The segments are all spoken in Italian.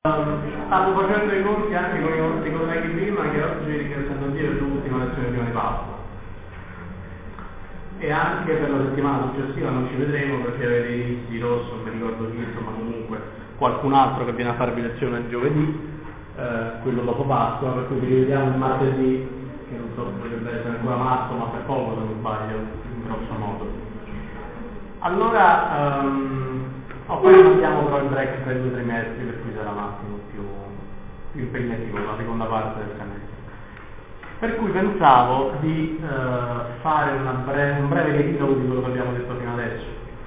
Stavo facendo i conti anche con i nostri colleghi prima che oggi richiedendo dire l'ultima lezione prima di Pasqua e anche per la settimana successiva non ci vedremo perché avete inizi di rosso, non mi ricordo chi, insomma comunque qualcun altro che viene a farvi lezione il giovedì, quello dopo Pasqua, per cui ci rivediamo il martedì, che non so, potrebbe essere ancora marzo, ma per poco se non sbaglio, in grosso modo. Allora, poi mandiamo però il break per 2 trimestri, per cui sarà un attimo più impegnativo la seconda parte del semestre. Per cui pensavo di fare un breve riepilogo di quello che abbiamo detto fino adesso,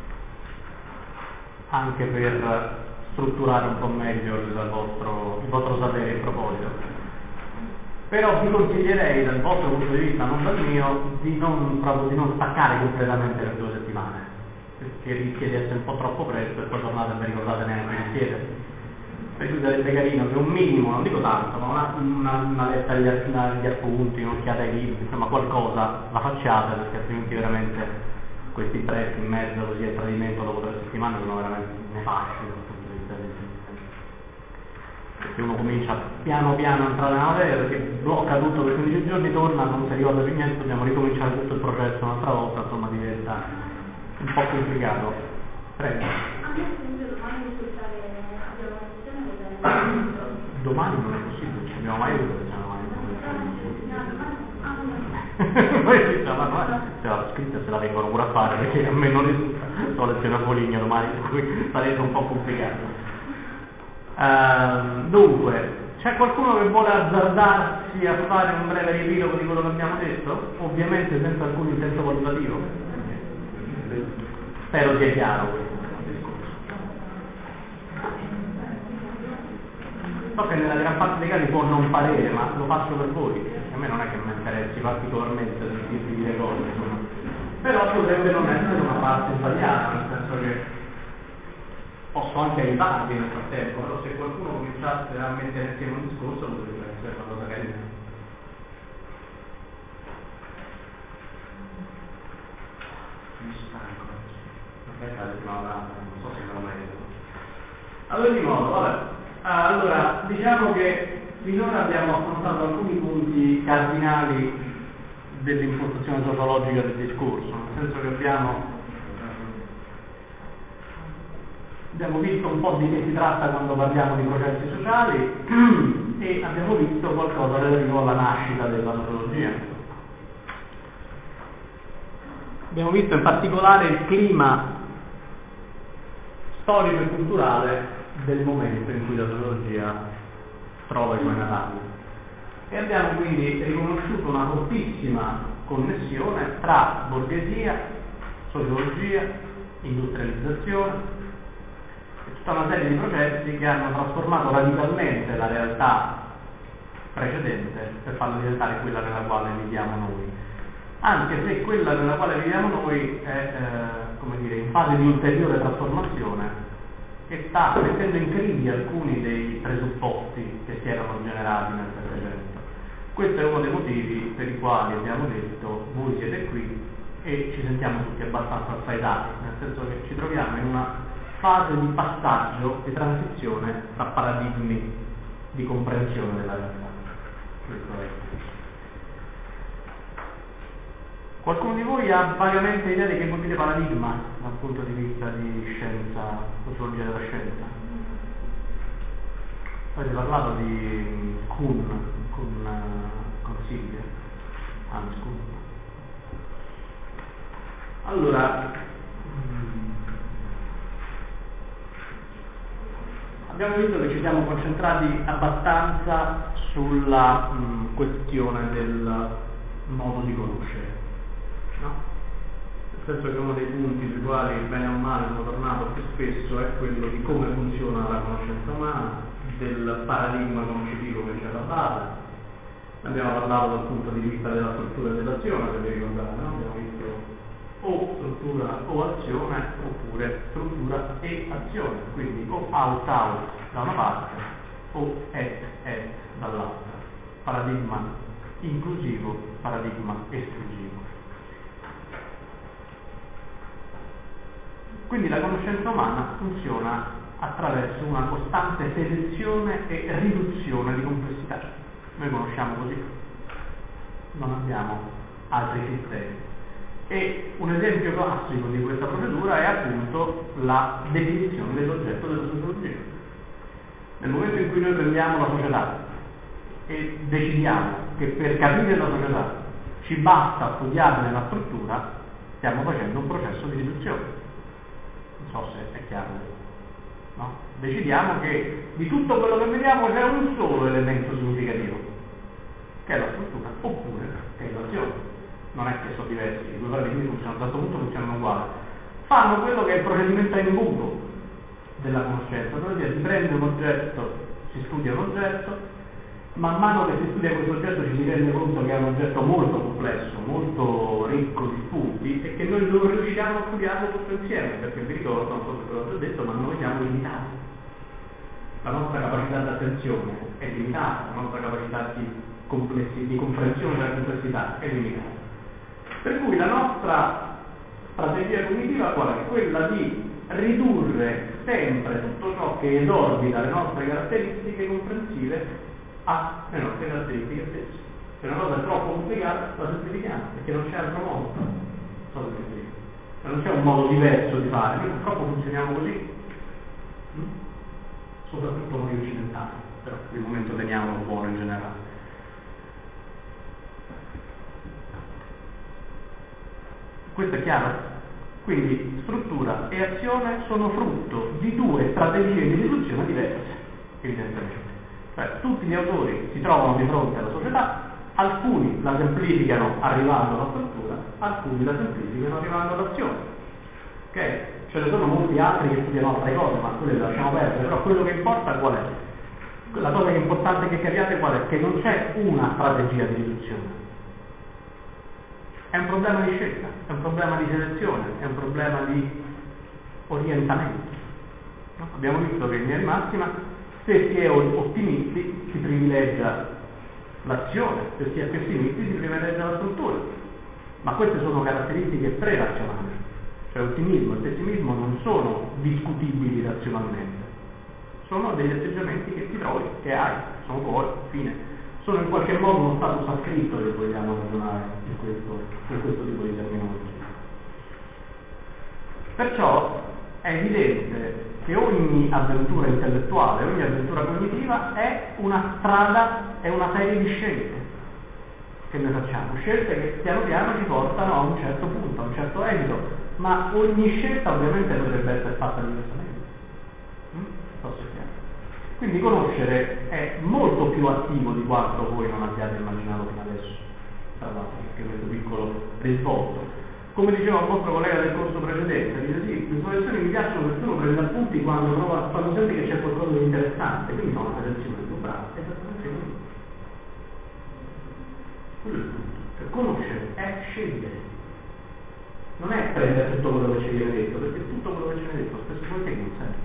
anche per strutturare un po' meglio il vostro sapere in proposito. Però vi consiglierei dal vostro punto di vista, non dal mio, di non staccare completamente per 2 settimane, perché rischia di essere un po' troppo presto e poi tornate e non vi ricordate neanche chi siete. Per cui sarebbe carino che un minimo, non dico tanto, ma una letta agli appunti, un'occhiata ai libri, insomma qualcosa la facciate, perché altrimenti veramente questi break in mezzo così a tradimento dopo 3 settimane sono veramente nefasti dal punto di vista del perché uno comincia piano piano a entrare nella materia, perché blocca tutto per 15 giorni, torna, non si ricorda più niente, dobbiamo ricominciare tutto il processo un'altra volta, insomma diventa un po' complicato. Prego. Domani non è possibile, ci abbiamo mai avuto lezione domani. Poi se la scritta se la vengono pure a fare, perché a me non risulta, ho lezione a Foligno domani, per cui sarebbe un po' complicato. Dunque, c'è qualcuno che vuole azzardarsi a fare un breve riepilogo di quello che abbiamo detto? Ovviamente senza alcun intento valutativo. Spero sia chiaro questo. So che nella gran parte dei casi può non parere, ma lo faccio per voi, a me non è che mi interessi particolarmente sentirvi dire cose, insomma. Però potrebbe non essere una parte sbagliata, nel senso che posso anche aiutarvi nel frattempo, però se qualcuno cominciasse a mettere insieme un discorso potrebbe essere una cosa carina. Mi stanco, perché la settimana data, non so se me lo merito. Ad ogni modo, vabbè. Allora, diciamo che finora abbiamo affrontato alcuni punti cardinali dell'impostazione sociologica del discorso, nel senso che abbiamo visto un po' di che si tratta quando parliamo di processi sociali e abbiamo visto qualcosa relativo alla nascita della sociologia. Abbiamo visto in particolare il clima storico e culturale del momento in cui la sociologia trova i suoi natali e abbiamo quindi riconosciuto una fortissima connessione tra borghesia, sociologia, industrializzazione e tutta una serie di processi che hanno trasformato radicalmente la realtà precedente per farla diventare quella nella quale viviamo noi, anche se quella nella quale viviamo noi è in fase di ulteriore trasformazione e sta mettendo in crisi alcuni dei presupposti che si erano generati nel Settecento. Questo è uno dei motivi per i quali abbiamo detto voi siete qui e ci sentiamo tutti abbastanza spaesati, nel senso che ci troviamo in una fase di passaggio, di transizione tra paradigmi di comprensione della realtà. Questo è. Qualcuno di voi ha vagamente idea di che vuol dire paradigma dal punto di vista di scienza, sociologia della scienza? Poi si è parlato di Kuhn con Silvia, Hans Kuhn. Allora, abbiamo visto che ci siamo concentrati abbastanza sulla questione del modo di conoscere. No? Nel senso che uno dei punti sui quali bene o male sono tornato più spesso è quello di come funziona la conoscenza umana, del paradigma conoscitivo che c'è alla base. Abbiamo parlato dal punto di vista della struttura e dell'azione, se vi ricordate, no? Abbiamo visto o struttura o azione, oppure struttura e azione, quindi o out da una parte o et dall'altra. Paradigma inclusivo, paradigma esclusivo. Quindi la conoscenza umana funziona attraverso una costante selezione e riduzione di complessità. Noi conosciamo così, non abbiamo altri sistemi. E un esempio classico di questa procedura è appunto la definizione dell'oggetto della sociologia. Nel momento in cui noi prendiamo la società e decidiamo che per capire la società ci basta studiarne la struttura, stiamo facendo un processo di riduzione. Non so se è chiaro. No? Decidiamo che di tutto quello che vediamo c'è un solo elemento significativo, che è la struttura, oppure che è l'azione. Non è che sono diversi, i due paradigmi funzionano, da questo punto funzionano uguali. Fanno quello che è il procedimento a imbuto della conoscenza, ossia si prende un oggetto, si studia un oggetto, man mano che si studia questo oggetto ci si rende conto che è un oggetto molto complesso, molto ricco di spunti e che noi non riusciamo a studiarlo tutto insieme, perché vi ricordo, non so se ve l'ho già detto, ma noi siamo limitati. La nostra capacità di attenzione è limitata, la nostra capacità di comprensione della complessità è limitata. Per cui la nostra strategia cognitiva qual è? Quella di ridurre sempre tutto ciò che esorbita le nostre caratteristiche comprensive alle nostre caratteristiche stesse. Se una cosa è troppo complicata la semplifichiamo, perché non c'è altro modo. Non c'è un modo diverso di fare, noi purtroppo funzioniamo così. Soprattutto noi occidentali, però per il momento teniamolo buono in generale. Questo è chiaro? Quindi struttura e azione sono frutto di due strategie di riduzione diverse, evidentemente. Cioè, tutti gli autori si trovano di fronte alla società, alcuni la semplificano arrivando alla struttura, alcuni la semplificano arrivando all'azione. Ok? Ce ne sono molti altri che studiano altre cose, ma quelle le lasciamo perdere, però quello che importa qual è? La cosa che è importante che capiate qual è? Che non c'è una strategia di riduzione. È un problema di scelta, è un problema di selezione, è un problema di orientamento. No? Abbiamo visto che in linea di massima, se si è ottimisti si privilegia l'azione, se si è pessimisti si privilegia la struttura. Ma queste sono caratteristiche pre-razionali. Cioè ottimismo e pessimismo non sono discutibili razionalmente. Sono degli atteggiamenti che ti trovi, che hai, sono cose, fine. Sono in qualche modo uno status ascritto che vogliamo ragionare per questo tipo di terminologia. Perciò è evidente che ogni avventura intellettuale, ogni avventura cognitiva è una strada, è una serie di scelte che noi facciamo, scelte che piano piano ci portano a un certo punto, a un certo esito, ma ogni scelta ovviamente potrebbe essere fatta diversamente. Forse è chiaro. Quindi conoscere è molto più attivo di quanto voi non abbiate immaginato fino adesso, tra l'altro, perché questo piccolo risvolto. Come diceva un vostro collega del corso precedente, dice sì, le sue lezioni mi piacciono perché uno prende appunti quando sente che c'è qualcosa di interessante, quindi fa una lezione più brava, esattamente così. Quello è il punto. Cioè, conoscere è scegliere. Non è prendere tutto quello che ci viene detto, perché tutto quello che ci viene detto spesso poi non serve.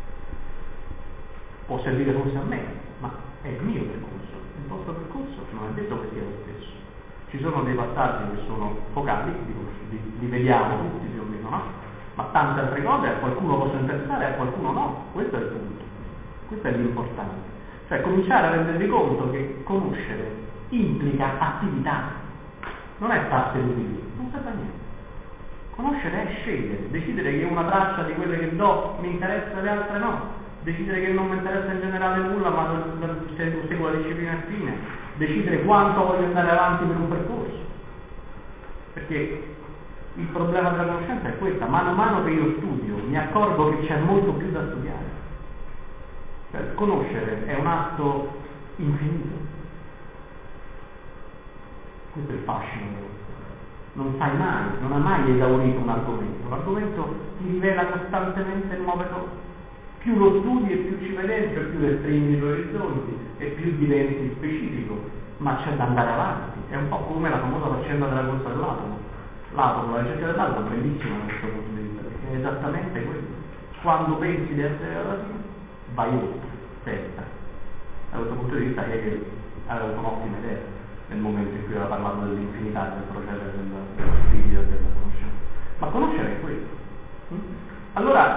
Può servire forse a me, ma è il mio percorso. Il vostro percorso non è detto che sia lo stesso. Ci sono dei passaggi che sono focali, li vediamo tutti più o meno, no? Ma tante altre cose a qualcuno possono interessare, a qualcuno no. Questo è il punto. Questo è l'importante. Cioè cominciare a rendervi conto che conoscere implica attività. Non è star seduti lì, non serve a niente. Conoscere è scegliere, decidere che una traccia di quelle che do mi interessa e le altre no. Decidere che non mi interessa in generale nulla, ma seguo la disciplina e fine, decidere quanto voglio andare avanti per un percorso. Perché il problema della conoscenza è questa, mano a mano che io studio mi accorgo che c'è molto più da studiare. Cioè, conoscere è un atto infinito. Questo è il fascino. Non sai mai, non hai mai esaurito un argomento. L'argomento ti rivela costantemente nuove cose. Più lo studi e più ci vai dentro, più restringi gli orizzonti e più diventi specifico, ma c'è da andare avanti. È un po' come la famosa faccenda della corsa dell'atomo. L'atomo, la ricerca dell'atomo è bellissima da questo punto di vista, perché è esattamente quello. Quando pensi di essere alla fine, vai oltre, sempre. Da questo punto di vista Hegel aveva un'ottima idea nel momento in cui aveva parlato dell'infinità del procedere dello studio e della conoscenza. Ma conoscere è quello. Allora,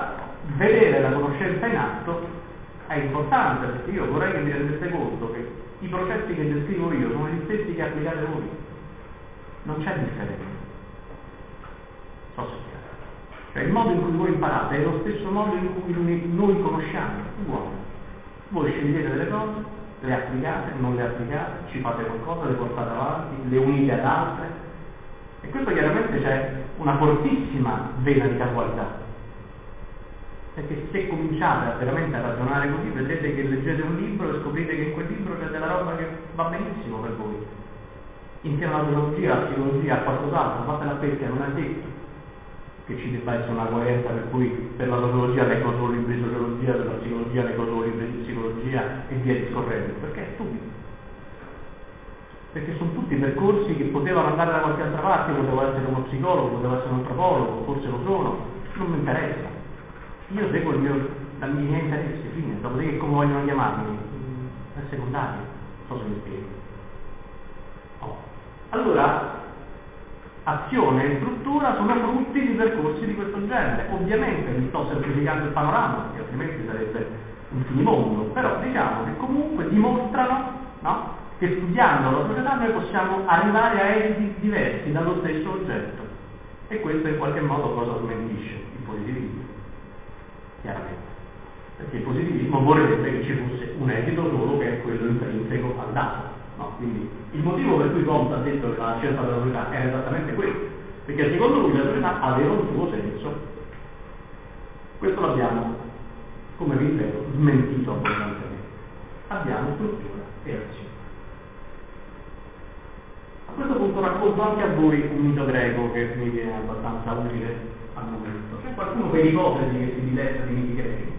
vedere la conoscenza in atto è importante, perché io vorrei che vi rendesse conto che i processi che descrivo io sono gli stessi che applicate voi, non c'è differenza. So se è chiaro. Cioè il modo in cui voi imparate è lo stesso modo in cui noi conosciamo, uguale. Voi scegliete delle cose, le applicate, non le applicate, ci fate qualcosa, le portate avanti, le unite ad altre, e questo chiaramente c'è una fortissima vena di casualità, perché se cominciate veramente a ragionare così, vedrete che leggete un libro e scoprite che in quel libro c'è della roba che va benissimo per voi, insieme alla teologia, alla psicologia, a qualcos'altro, fate la pesca, non è detto che ci debba essere una coerenza per cui per la sociologia leggo solo libri di sociologia, per la psicologia leggo solo libri di psicologia e via discorrendo, perché è stupido. Perché sono tutti percorsi che potevano andare da qualche altra parte, potevo essere uno psicologo, potevo essere un antropologo, forse lo sono, non mi interessa. Io seguo i miei interessi, fine, dopodiché come vogliono chiamarmi, è secondario, so se mi spiego. Oh. Allora, azione e struttura sono frutti di percorsi di questo genere. Ovviamente mi sto semplificando il panorama, perché altrimenti sarebbe un finimondo, però diciamo che comunque dimostrano, no, che studiando la società noi possiamo arrivare a esiti diversi dallo stesso oggetto, e questo in qualche modo cosa smentisce? Il positivismo, chiaramente, perché il positivismo vorrebbe che ci fosse un esito solo, che è quello intrinseco al dato. No, quindi il motivo per cui Comte ha detto che la scienza della società era esattamente questo, perché secondo lui la società aveva un suo senso. Questo l'abbiamo, come vi ripeto, smentito abbondantemente. Abbiamo struttura e azione. A questo punto racconto anche a voi un mito greco che mi viene abbastanza utile al momento. C'è qualcuno per ipotesi che si diletta di miti greci?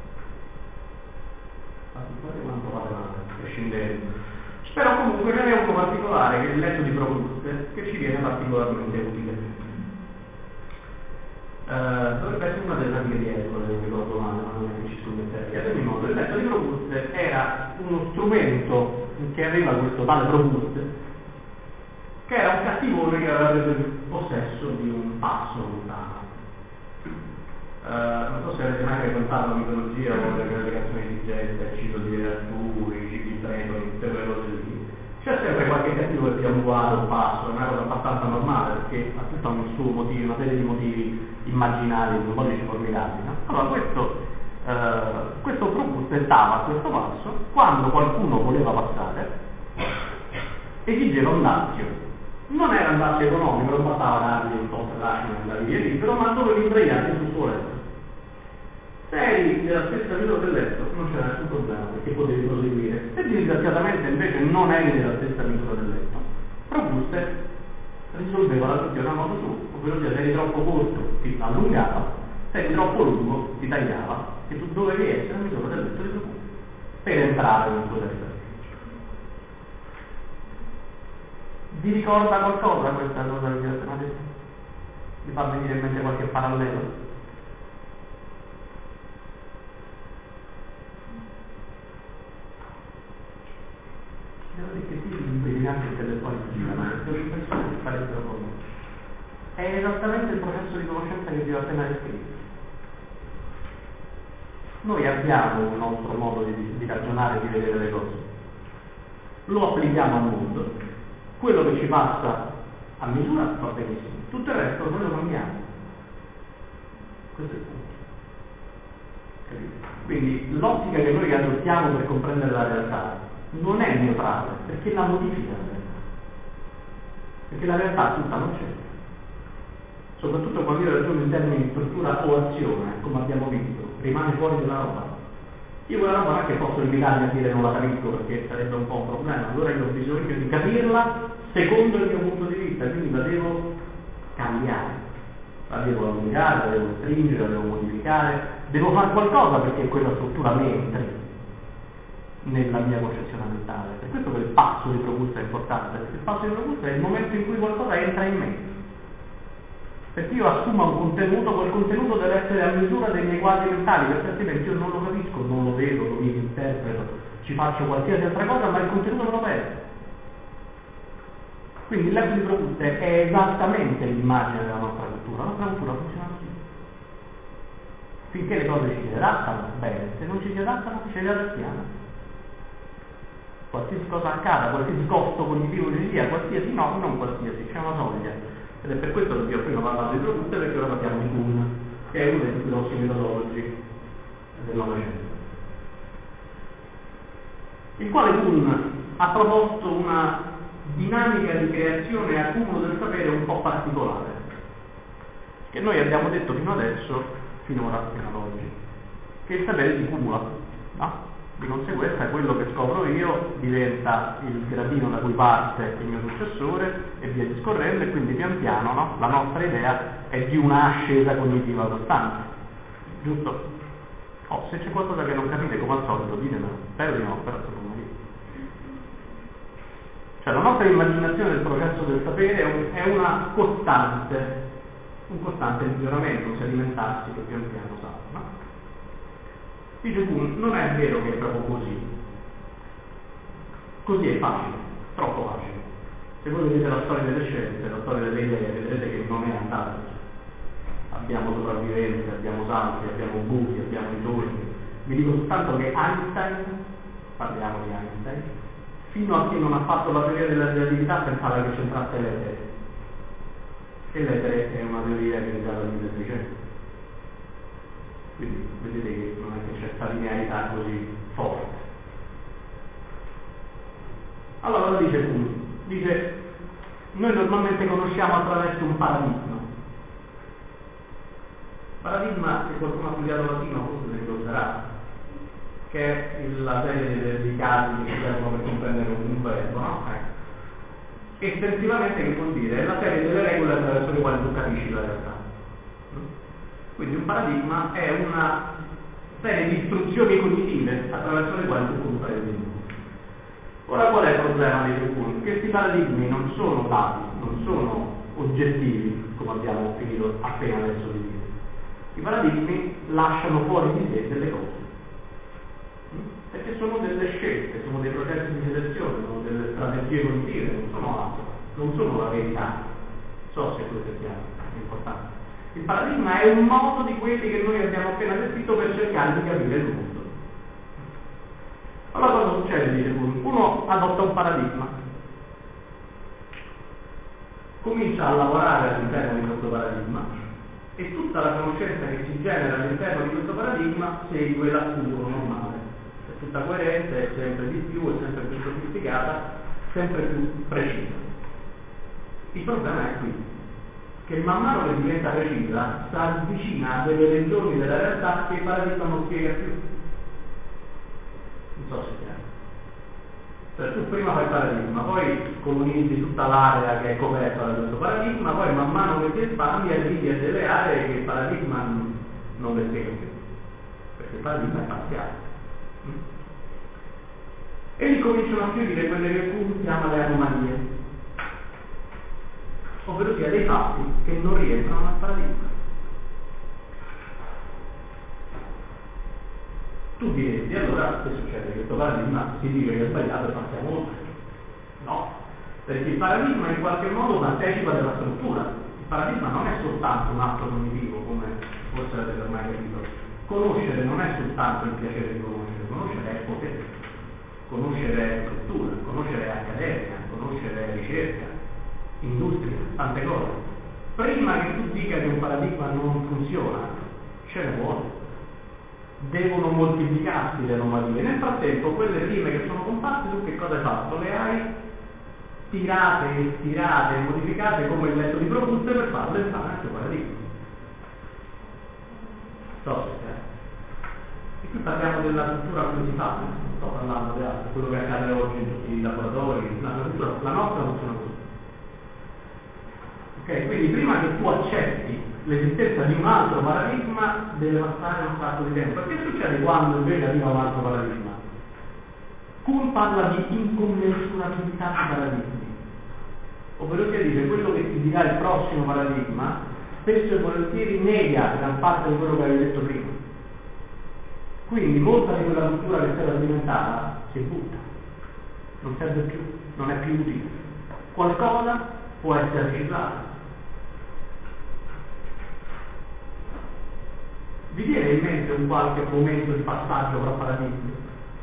Guardate quanto vale male, prescindendo. Però comunque ce n'è uno particolare, che è il letto di Procuste, che ci viene particolarmente utile. Dovrebbe essere una delle antiche di Ercole, se non ricordo male, ma non è che ci scommetterei. Ad ogni modo, il letto di Procuste era uno strumento che aveva questo tale Procuste, che era un cattivone che aveva preso il possesso di un passo lontano. Non so se avete mai frequentato la mitologia o le canzoni di Gesta, il ciclo di Arturo, i cicli bretoni, tutte quelle cose lì. C'è sempre qualche cattivo che sia mutuato un passo, è una cosa abbastanza normale, perché ha tutto un suo motivo, una serie di motivi immaginari, un po' di formidabili, no? Allora questo Procuste stava a questo passo, quando qualcuno voleva passare, esigeva un dazio. Non era un dazio economico, non bastava dargli un po' di lascito nella via libero, ma dovevi impregnarti sul suo letto. Se eri della stessa misura del letto non c'era nessun problema, perché potevi proseguire. Se disgraziatamente invece non eri della stessa misura del letto, Procuste risolveva la questione a modo suo, ovvero se eri troppo corto ti allungava, se eri troppo lungo ti tagliava, e tu dovevi essere a misura del letto di Procuste per entrare nel suo territorio. Vi ricorda qualcosa questa cosa che vi ho appena detto? Vi fa venire in mente qualche parallelo? Devo dire che sì, gli impedicanti intellettuali girano, perché le persone che farebbero come. È esattamente il processo di conoscenza che vi ho appena descritto. Noi abbiamo un nostro modo di ragionare e di vedere le cose. Lo applichiamo al mondo. Quello che ci passa a misura va benissimo, tutto il resto noi lo cambiamo. Questo è il punto. Capite? Quindi l'ottica che noi adottiamo per comprendere la realtà non è neutrale, perché la modifica la realtà. Perché la realtà tutta non c'è. Soprattutto quando io ragiono in termini di struttura o azione, come abbiamo visto, rimane fuori della roba. Io quella roba non è che posso limitarmi a dire non la capisco, perché sarebbe un po' un problema. Allora io ho bisogno di capirla secondo il mio punto di vista, quindi la devo cambiare, la devo allungare, la devo stringere, la devo modificare, devo fare qualcosa perché quella struttura mi entri nella mia concezione mentale. Per questo che il passo di Procuste è importante, perché il passo di Procuste è il momento in cui qualcosa entra in me. Perché io assumo un contenuto, quel contenuto deve essere a misura dei miei quadri mentali, perché altrimenti io non lo capisco, non lo vedo, lo interpreto, ci faccio qualsiasi altra cosa, ma il contenuto me lo perdo. Quindi il letto di Procuste è esattamente l'immagine della nostra cultura. La nostra cultura funziona così. finché le cose ci si adattano, bene, se non ci si adattano, ce le adattiamo. Qualsiasi cosa accada, qualsiasi costo cognitivo ci sia, qualsiasi no, non qualsiasi, c'è una soglia. Ed è per questo che io prima ho parlato di Proust, perché ora parliamo di Kuhn, che è uno dei più grossi metodologi del Novecento. Il quale Kuhn ha proposto una dinamica di creazione e accumulo del sapere un po' particolare, che noi abbiamo detto fino ad oggi, che il sapere si cumula, no? Di conseguenza quello che scopro io diventa il gradino da cui parte il mio successore e via discorrendo, e quindi pian piano, no? La nostra idea è di una ascesa cognitiva costante, giusto? Se c'è qualcosa che non capite, come al solito, ditemelo. Spero di no, però secondo me. Cioè la nostra immaginazione del processo del sapere è una costante, un costante miglioramento, un sedimentarsi che pian piano sa, no? Dice Kuhn, non è vero che è proprio così. Così è facile, troppo facile. Se voi vedete la storia delle scienze, la storia delle idee, vedrete che non è andata così. Abbiamo sopravvivenze, abbiamo salti, abbiamo buchi, abbiamo ritorni. Vi dico soltanto che Einstein, parliamo di Einstein, fino a che non ha fatto la teoria della relatività pensava che c'entrasse l'etere. E l'etere è una teoria che risale al 1600. Quindi vedete che non è che c'è questa linearità così forte. Allora lo dice Kuhn, dice noi normalmente conosciamo attraverso un paradigma. Paradigma, se qualcuno ha studiato latino forse ne ricorderà, che è la serie dei casi che servono per comprendere un verbo, no? Estensivamente che vuol dire? È la serie delle regole attraverso le quali tu capisci la realtà. Quindi un paradigma è una serie di istruzioni cognitive attraverso le quali tu comprendi il mondo. Ora qual è il problema di Kuhn? Che questi paradigmi non sono dati, non sono oggettivi, come abbiamo finito appena adesso di dire. I paradigmi lasciano fuori di sé delle cose, perché sono delle scelte, sono dei processi di selezione, sono delle strategie cognitive, non sono altro, non sono la verità. Non so se questo è chiaro, è importante. Il paradigma è un modo di quelli che noi abbiamo appena descritto per cercare di capire il mondo. Allora cosa succede, dice Kuhn? Uno adotta un paradigma, comincia a lavorare all'interno di questo paradigma e tutta la conoscenza che si genera all'interno di questo paradigma segue l'accumulo normale. È tutta coerente, è sempre di più, è sempre più sofisticata, sempre più precisa. Il problema è qui, che man mano che diventa precisa si avvicina a delle regioni della realtà che il paradigma non spiega più. Non so se è chiaro. Cioè tu prima fai il paradigma, poi colonizzi tutta l'area che è coperta da questo paradigma, poi man mano che ti espandi arrivi a delle aree che il paradigma non le spiega più, perché il paradigma è parziale. E lì cominciano a fiorire quelle che Kuhn chiama le anomalie, ovvero sia dei fatti che non rientrano al paradigma. Tu diresti, allora che succede? Questo paradigma si dice che è sbagliato e passiamo oltre. No, perché il paradigma in qualche modo partecipa della struttura. Il paradigma non è soltanto un atto cognitivo, come forse avete ormai capito. Conoscere non è soltanto il piacere di conoscere è potere. Conoscere è struttura, conoscere è accademia, conoscere è ricerca, industria, tante cose. Prima che tu dica che un paradigma non funziona, ce ne vuole. Devono moltiplicarsi le anomalie. Nel frattempo quelle prime che sono comparse, tu che cosa hai fatto? Le hai tirate, stirate, modificate come il letto di Proust per farle entrare nel tuo paradigma. E qui parliamo della cultura principale, non sto parlando di altro, quello che accade oggi in tutti i laboratori, la nostra funziona così. Ok, quindi prima che tu accetti l'esistenza di un altro paradigma deve passare un sacco di tempo. Perché succede quando invece arriva un altro paradigma? Kuhn parla di incommensurabilità di paradigmi, ovvero sia dice quello che ti dirà il prossimo paradigma spesso e volentieri nega gran parte di quello che avevi detto prima. Quindi molta di quella cultura che si era alimentata si butta, non serve più, non è più utile. Qualcosa può essere riciclato. Vi viene in mente un qualche momento di passaggio tra paradigmi?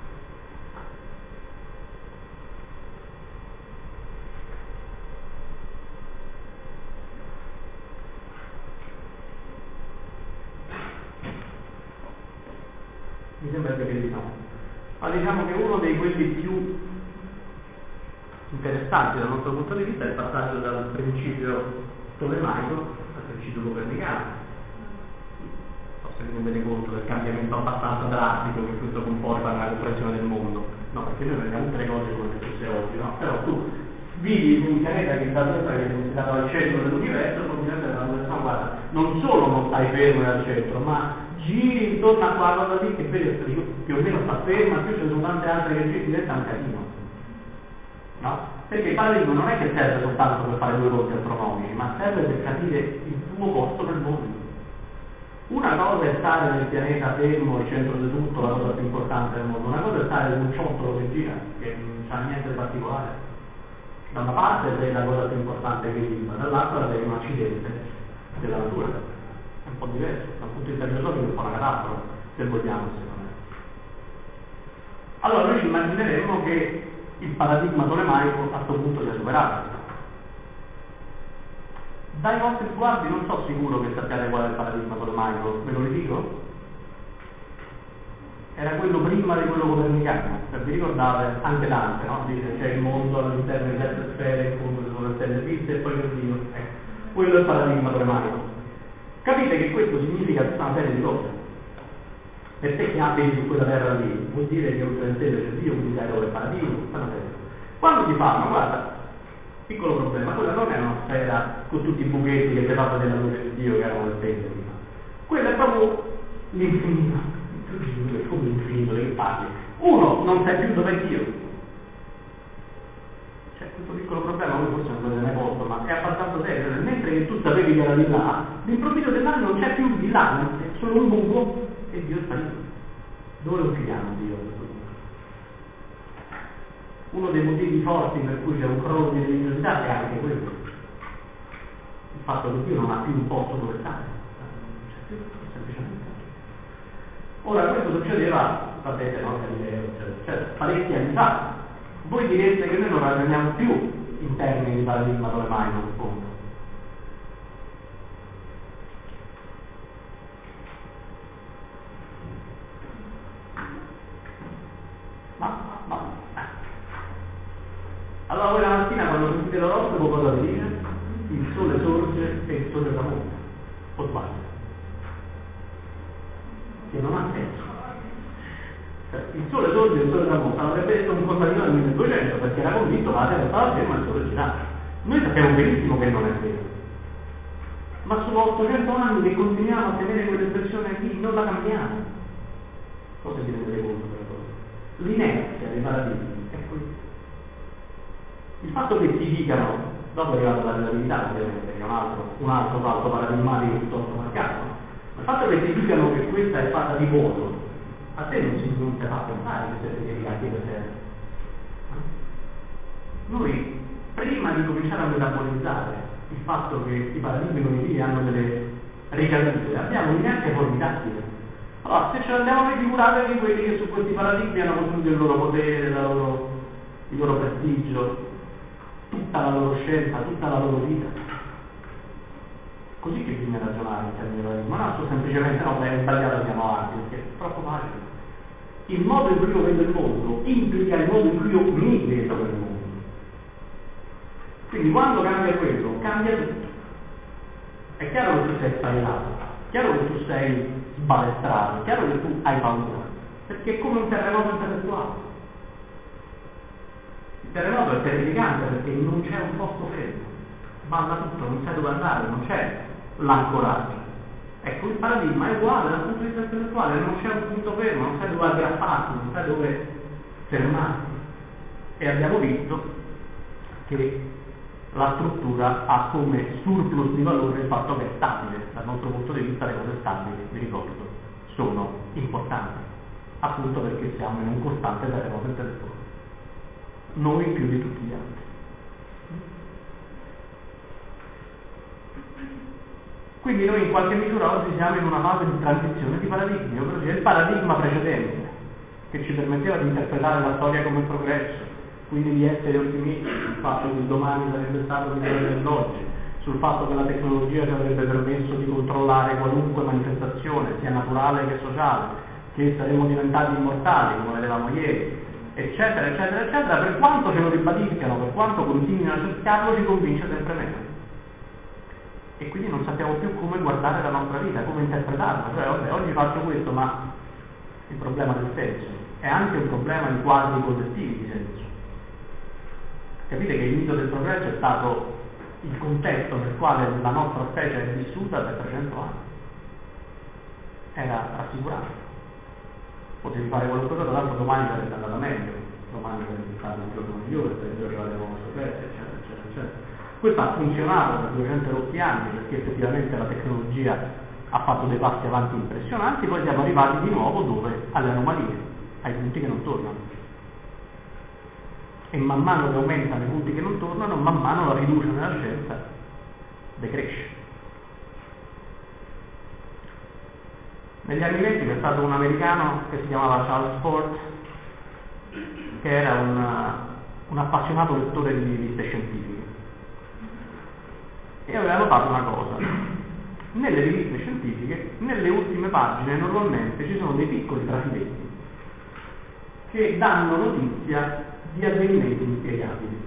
Mi sembra che di no. Ma diciamo che uno dei quelli più interessanti dal nostro punto di vista è il passaggio dal principio tolemaico al principio copernicano. Forse vi rendete conto del cambiamento abbastanza drastico che questo comporta nella comprensione del mondo. No, perché noi vediamo tutte le cose come se fosse oggi, no? Però tu vivi in un pianeta che da sempre viene considerato al centro dell'universo, continuamente no, guarda, non solo non stai fermo al centro, ma giri intorno a quella cosa lì che vedi più o meno sta ferma, più ci sono tante altre che ci diventa un casino. No? Perché il paradigma non è che serve soltanto per fare due conti astronomici, ma serve per capire il tuo posto nel mondo. Una cosa è stare nel pianeta fermo, il centro di tutto, la cosa più importante del mondo. Una cosa è stare in un ciottolo che gira, che non c'ha niente di particolare. Da una parte vedi la cosa più importante che viva, dall'altra vedi un accidente della natura. È un po' diverso, dal punto di vista filosofico è un po' una catastrofe, se vogliamo, secondo me. Allora noi ci immagineremmo che il paradigma tolemaico a questo punto sia superato. Dai vostri sguardi non sono sicuro che sappiate qual è il paradigma tolemaico, ve lo ridico? Era quello prima di quello copernicano, se vi ricordate anche Dante, no? Dice c'è il mondo all'interno di 7 sfere, in fondo sono le stelle fisse e poi per Dio. Quello è il paradigma tolemaico. Capite che questo significa tutta una serie di cose. Per te che abiti su quella terra lì, vuol dire che oltre il cielo c'è Dio, quindi sai dove è il paradiso, tutta una serie. Quando ti fanno, guarda, piccolo problema, quella non è una sfera con tutti i buchetti che ti fanno della luce di Dio che erano le stelle prima. Quella è proprio l'infinito. Come l'infinito, che parli? Uno, non sai più dove è Dio. C'è questo piccolo problema, voi forse non ve ne posto, ma è abbastanza serio. Mentre che tu sapevi che era di là, l'improvviso di là non c'è più di là, è solo un buco e Dio è sparito. Dove lo fidiamo Dio a questo punto? Uno dei motivi forti per cui c'è un crollo di religiosità è anche quello. Il fatto che Dio non ha più un posto dove stare. Non c'è più, semplicemente. Ora questo succedeva, sapete, no? Cioè, parecchi anni fa. Voi direste che noi non ragioniamo più in termini di paradigma tolemaico, suppongo. Allora voi la mattina quando sentite l'oroscopo cosa vi dice? Il sole sorge e il sole tramonta. O sbaglio? Che non ha senso. Il sole sorge e il sole tramonta avrebbe detto un contadino del 1200 perché era convinto che la terra stava ferma e il sole girava. Noi sappiamo benissimo che non è vero. Ma sono 800 anni che continuiamo a tenere quell'espressione qui, non la cambiamo. Cosa vi rendete conto per cosa? L'inerzia dei paradigmi è questo. Il fatto che ti dicano, dopo è arrivata la relatività ovviamente, che è un altro salto paradigmatico piuttosto marcato, ma il fatto che ti dicano che questa è fatta di vuoto, a te non ti fa pensare che siete delicati per te. Noi, prima di cominciare a metabolizzare il fatto che i paradigmi cognitivi hanno delle ricadute, abbiamo un'inerzia formidabile. Allora, se ce l'andiamo a figurare di quelli che su questi paradigmi hanno costruito il loro potere, il loro prestigio, tutta la loro scienza, tutta la loro vita. Così che bisogna ragionare in termini di paradigma, ma no, semplicemente no, è sbagliato, andiamo avanti, perché è troppo facile. Il modo in cui io vedo il mondo implica il modo in cui io mi vedo nel mondo. Quindi quando cambia quello, cambia tutto. È chiaro che tu sei spaesato, è chiaro che tu sei sbalestrato, è chiaro che tu hai paura, perché è come un terremoto intellettuale. Il terremoto è terrificante perché non c'è un posto fermo, balla tutto, non sai dove andare, non c'è l'ancoraggio. Ecco, il paradigma è uguale dal punto di vista intellettuale, non c'è un punto fermo, non sai dove aggrapparti, non sai dove fermarti. E abbiamo visto che la struttura ha come surplus di valore il fatto che è stabile. Dal nostro punto di vista le cose stabili, vi ricordo, sono importanti, appunto perché siamo in un costante terremoto intellettuale. Noi più di tutti gli altri. Quindi noi in qualche misura oggi siamo in una fase di transizione di paradigmi, ovvero sia il paradigma precedente, che ci permetteva di interpretare la storia come progresso, quindi di essere ottimisti sul fatto che il domani sarebbe stato migliore dell'oggi, sul fatto che la tecnologia ci avrebbe permesso di controllare qualunque manifestazione, sia naturale che sociale, che saremmo diventati immortali, come vedevamo ieri, eccetera, eccetera, eccetera. Per quanto ce lo ribadiscano, per quanto continuino a cercarlo, ci convince sempre meno. E quindi non sappiamo più come guardare la nostra vita, come interpretarla. Cioè, vabbè, oggi faccio questo, ma il problema del senso è anche un problema di quadri collettivi di senso. Capite che il mito del progresso è stato il contesto nel quale la nostra specie è vissuta per 300 anni. Era rassicurante. Potevi fare qualunque cosa, tanto domani sarebbe andata meglio, domani sarebbe stato un giorno migliore, perché avremo scoperto, eccetera, eccetera, eccetera. Questo ha funzionato per 200 rotti anni perché effettivamente la tecnologia ha fatto dei passi avanti impressionanti, poi siamo arrivati di nuovo dove? Alle anomalie, ai punti che non tornano. E man mano che aumentano i punti che non tornano, man mano la fiducia nella scienza decresce. Negli anni 20 c'è stato un americano che si chiamava Charles Fort, che era un appassionato lettore di riviste scientifiche, e aveva notato una cosa: nelle riviste scientifiche, nelle ultime pagine normalmente ci sono dei piccoli trafiletti che danno notizia di avvenimenti inspiegabili,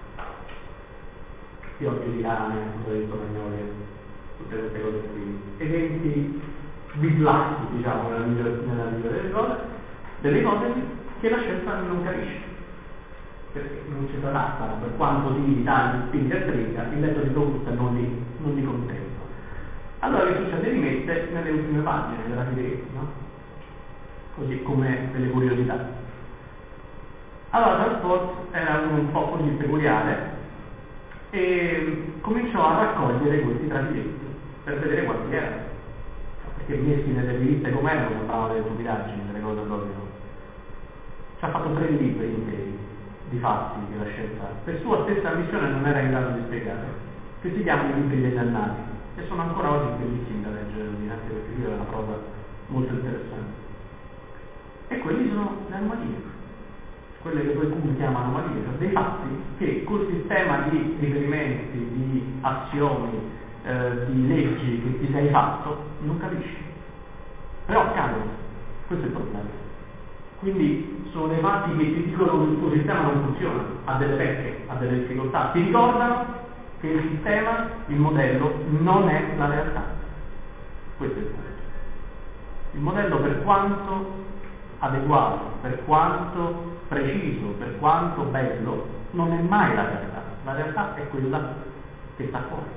piogge di rane, romagnole, tutte queste cose qui, eventi bislacchi, diciamo, nella migliore delle ipotesi che la scienza non capisce, perché non ci adattano, per quanto di tagli, spinti a stringa, il letto di Proust non li contempla. Allora che succede? Li mette nelle ultime pagine della fidetti, no? Così come delle curiosità. Allora Charles Fort era un po' così peculiare e cominciò a raccogliere questi trafiletti per vedere quanti erano, perché messi nelle riviste com'erano sembravano delle stupidaggini, delle cose proprio. Ci ha fatto 3 libri interi di fatti che la scienza per sua stessa missione non era in grado di spiegare, che si chiamano i libri degli annati, e sono ancora oggi bellissimi da leggere, anche perché qui è una cosa molto interessante. E quelli sono le anomalie, quelle che poi Kuhn chiama anomalie, cioè dei fatti che col sistema di riferimenti, di azioni, di leggi che ti sei fatto non capisci, però accadono. Questo è il problema. Quindi sono dei fatti che ti dicono che il tuo sistema non funziona, ha delle pecche, ha delle difficoltà, ti ricordano che il sistema, il modello non è la realtà. Questo è il punto. Il modello, per quanto adeguato, per quanto preciso, per quanto bello, non è mai la realtà. La realtà è quella che sta fuori.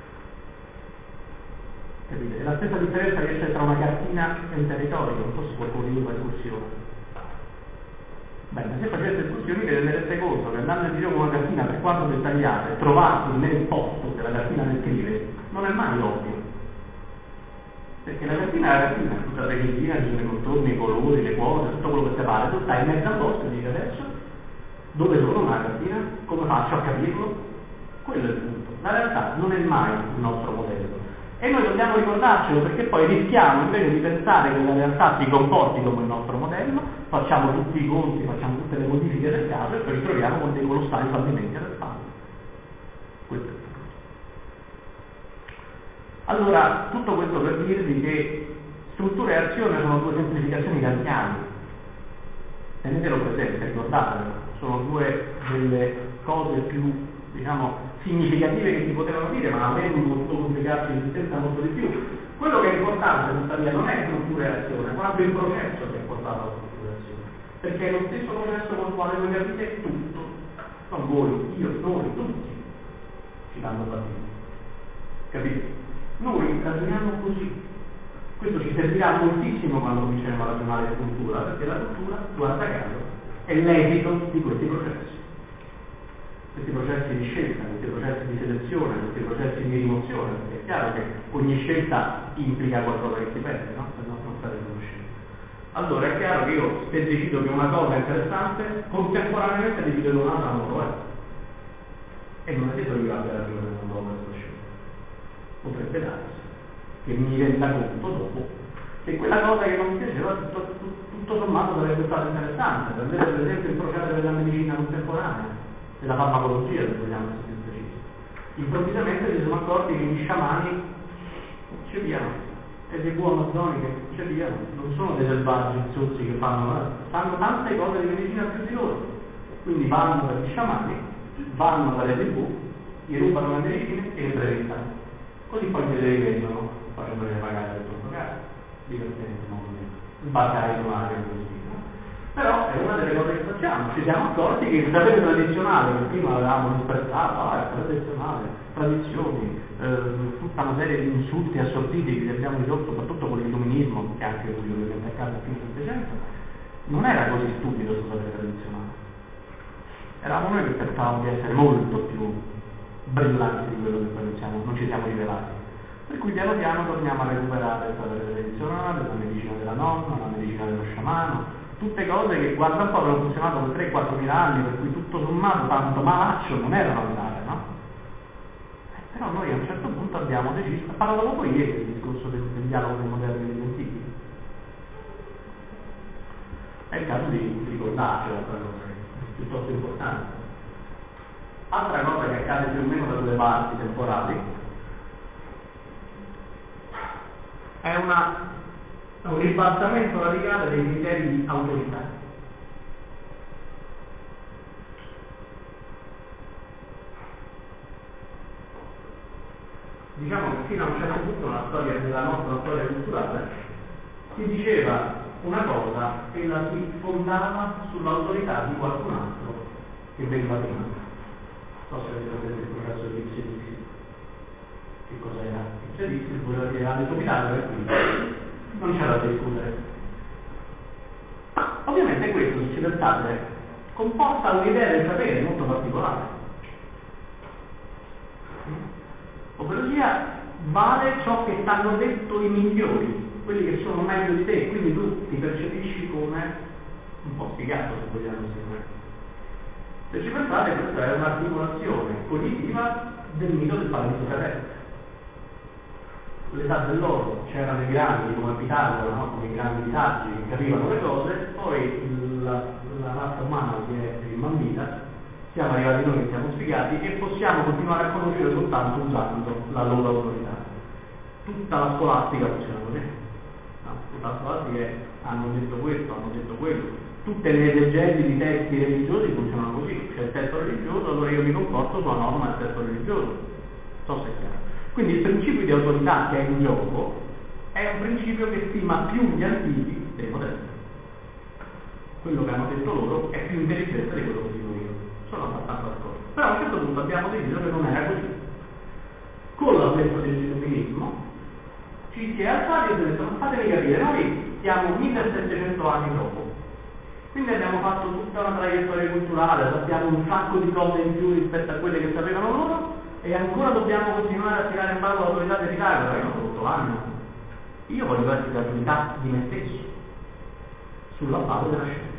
Capite? È la stessa differenza che c'è tra una cartina e un territorio. Non so se qualcuno di voi fa escursione. Bene, se faceste escursioni vi rendereste conto che andando in giro con una cartina, per quanto dettagliata, e trovarsi nel posto che la cartina descrive, non è mai ovvio. Perché la cartina è la cartina, tutta precisa, ci sono i contorni, i colori, le quote, tutto quello che ti pare. Tu stai in mezzo al bosco e dici adesso dove sono una cartina? Come faccio a capirlo? Quello è il punto. La realtà non è mai il nostro modello. E noi dobbiamo ricordarcelo, perché poi rischiamo, invece di pensare che la realtà si comporti come il nostro modello, facciamo tutti i conti, facciamo tutte le modifiche del caso e poi ci troviamo con dei colossali fallimenti alle spalle. Questo è il punto. Allora, tutto questo per dirvi che struttura e azione sono 2 semplificazioni cardinali. Tenetelo presente, ricordatelo, sono 2 delle cose più, diciamo, significative che si potevano dire, ma avendo potuto complicarci l'esistenza molto di più. Quello che è importante, tuttavia, non è struttura e azione, quanto il processo che ha portato alla struttura e azione. Perché è lo stesso processo con il quale voi capite tutto. Non voi, io, noi, tutti, citando Platino. Capite? Noi ragioniamo così. Questo ci servirà moltissimo quando cominceremo a ragionare di cultura, perché la cultura, guarda caso, è l'esito di questi processi. Questi processi di scelta, questi processi di selezione, questi processi di rimozione, perché è chiaro che ogni scelta implica qualcosa che si perde, no? Se no non sarebbe una scelta. Allora è chiaro che io, se decido che una cosa è interessante, contemporaneamente decido che un'altra non lo è. E non è detto che io abbia ragione quando ho questa scelta. Potrebbe darsi, che mi renda conto dopo che quella cosa che non mi piaceva tutto sommato sarebbe stato interessante. Prendete per esempio il procedere della medicina contemporanea, della farmacologia, se vogliamo essere più precisi. Improvvisamente si sono accorti che gli sciamani ci viano e dei buoni amazzoni che ci viano, non sono dei selvaggi zozzi che fanno tante cose di medicina più di loro. Quindi vanno dagli sciamani, vanno dalle TV, gli rubano le medicine e le brevettano. Così poi se le rivendono, facendole pagare per tutto caro. Divertente, non sbarcare in mare così. Però è una delle cose che facciamo. Ci siamo accorti che il sapere tradizionale, che prima avevamo disprezzato, è tradizionale, tradizioni, tutta una serie di insulti assortiti che abbiamo ridotto, soprattutto con l'illuminismo, che anche lui ovviamente a casa fino al Settecento, non era così stupido questo sapere tradizionale. Eravamo noi che pensavamo di essere molto più brillanti di quello che poi non ci siamo rivelati. Per cui piano piano torniamo a recuperare il sapere tradizionale, la medicina della nonna, la medicina dello sciamano, tutte cose che guarda un po' avevano funzionato per 3-4 mila anni, per cui tutto sommato tanto malaccio non erano andare, no? Però noi a un certo punto abbiamo deciso, parlavamo poi ieri del discorso del dialogo dei moderni e degli antichi. È il caso di ricordarci altre cose, piuttosto importanti. Altra cosa che accade più o meno da due parti temporali è un ribaltamento radicale dei criteri di autorità. Diciamo che fino a un certo punto nella storia della nostra storia culturale si diceva una cosa e la si fondava sull'autorità di qualcun altro che veniva prima. Non so se avete presente il processo di Ipsi. Che cosa era? Ipsi voleva dire alle autorità e quindi non c'era da discutere. Ovviamente questo, se ci pensate, comporta un'idea del sapere molto particolare. Ovvero sia, vale ciò che ti hanno detto i migliori, quelli che sono meglio di te, quindi tu ti percepisci come un po' spiegato, se vogliamo dire. Se ci pensate, questa è un'articolazione cognitiva del mito del paradiso terrestre. L'età dell'oro c'erano i grandi come Pitagora, no? Come i grandi saggi che capivano le cose, poi la razza umana si è imbambita, siamo arrivati noi che siamo spiegati e possiamo continuare a conoscere soltanto usando la loro autorità. Tutta la scolastica funziona così. No? Tutta la scolastica hanno detto questo, hanno detto quello. Tutte le esegesi di testi religiosi funzionano così. C'è il testo religioso, allora io mi comporto sulla norma del testo religioso. So se è chiaro. Quindi il principio di autorità che è in gioco è un principio che stima più gli antichi dei moderni. Quello che hanno detto loro è più intelligente di quello che dico io. Sono abbastanza d'accordo. Però a un certo punto abbiamo deciso che non era così. Con l'avvento dell'illuminismo ci si è alzati e si è detto: fatemi capire, noi siamo 1700 anni dopo. Quindi abbiamo fatto tutta una traiettoria culturale, sappiamo un sacco di cose in più rispetto a quelle che sapevano loro. E ancora dobbiamo continuare a tirare in ballo l'autorità di Pitagora. Io non ho avuto l'anno. Io voglio essere l'autorità di me stesso sulla base della scienza.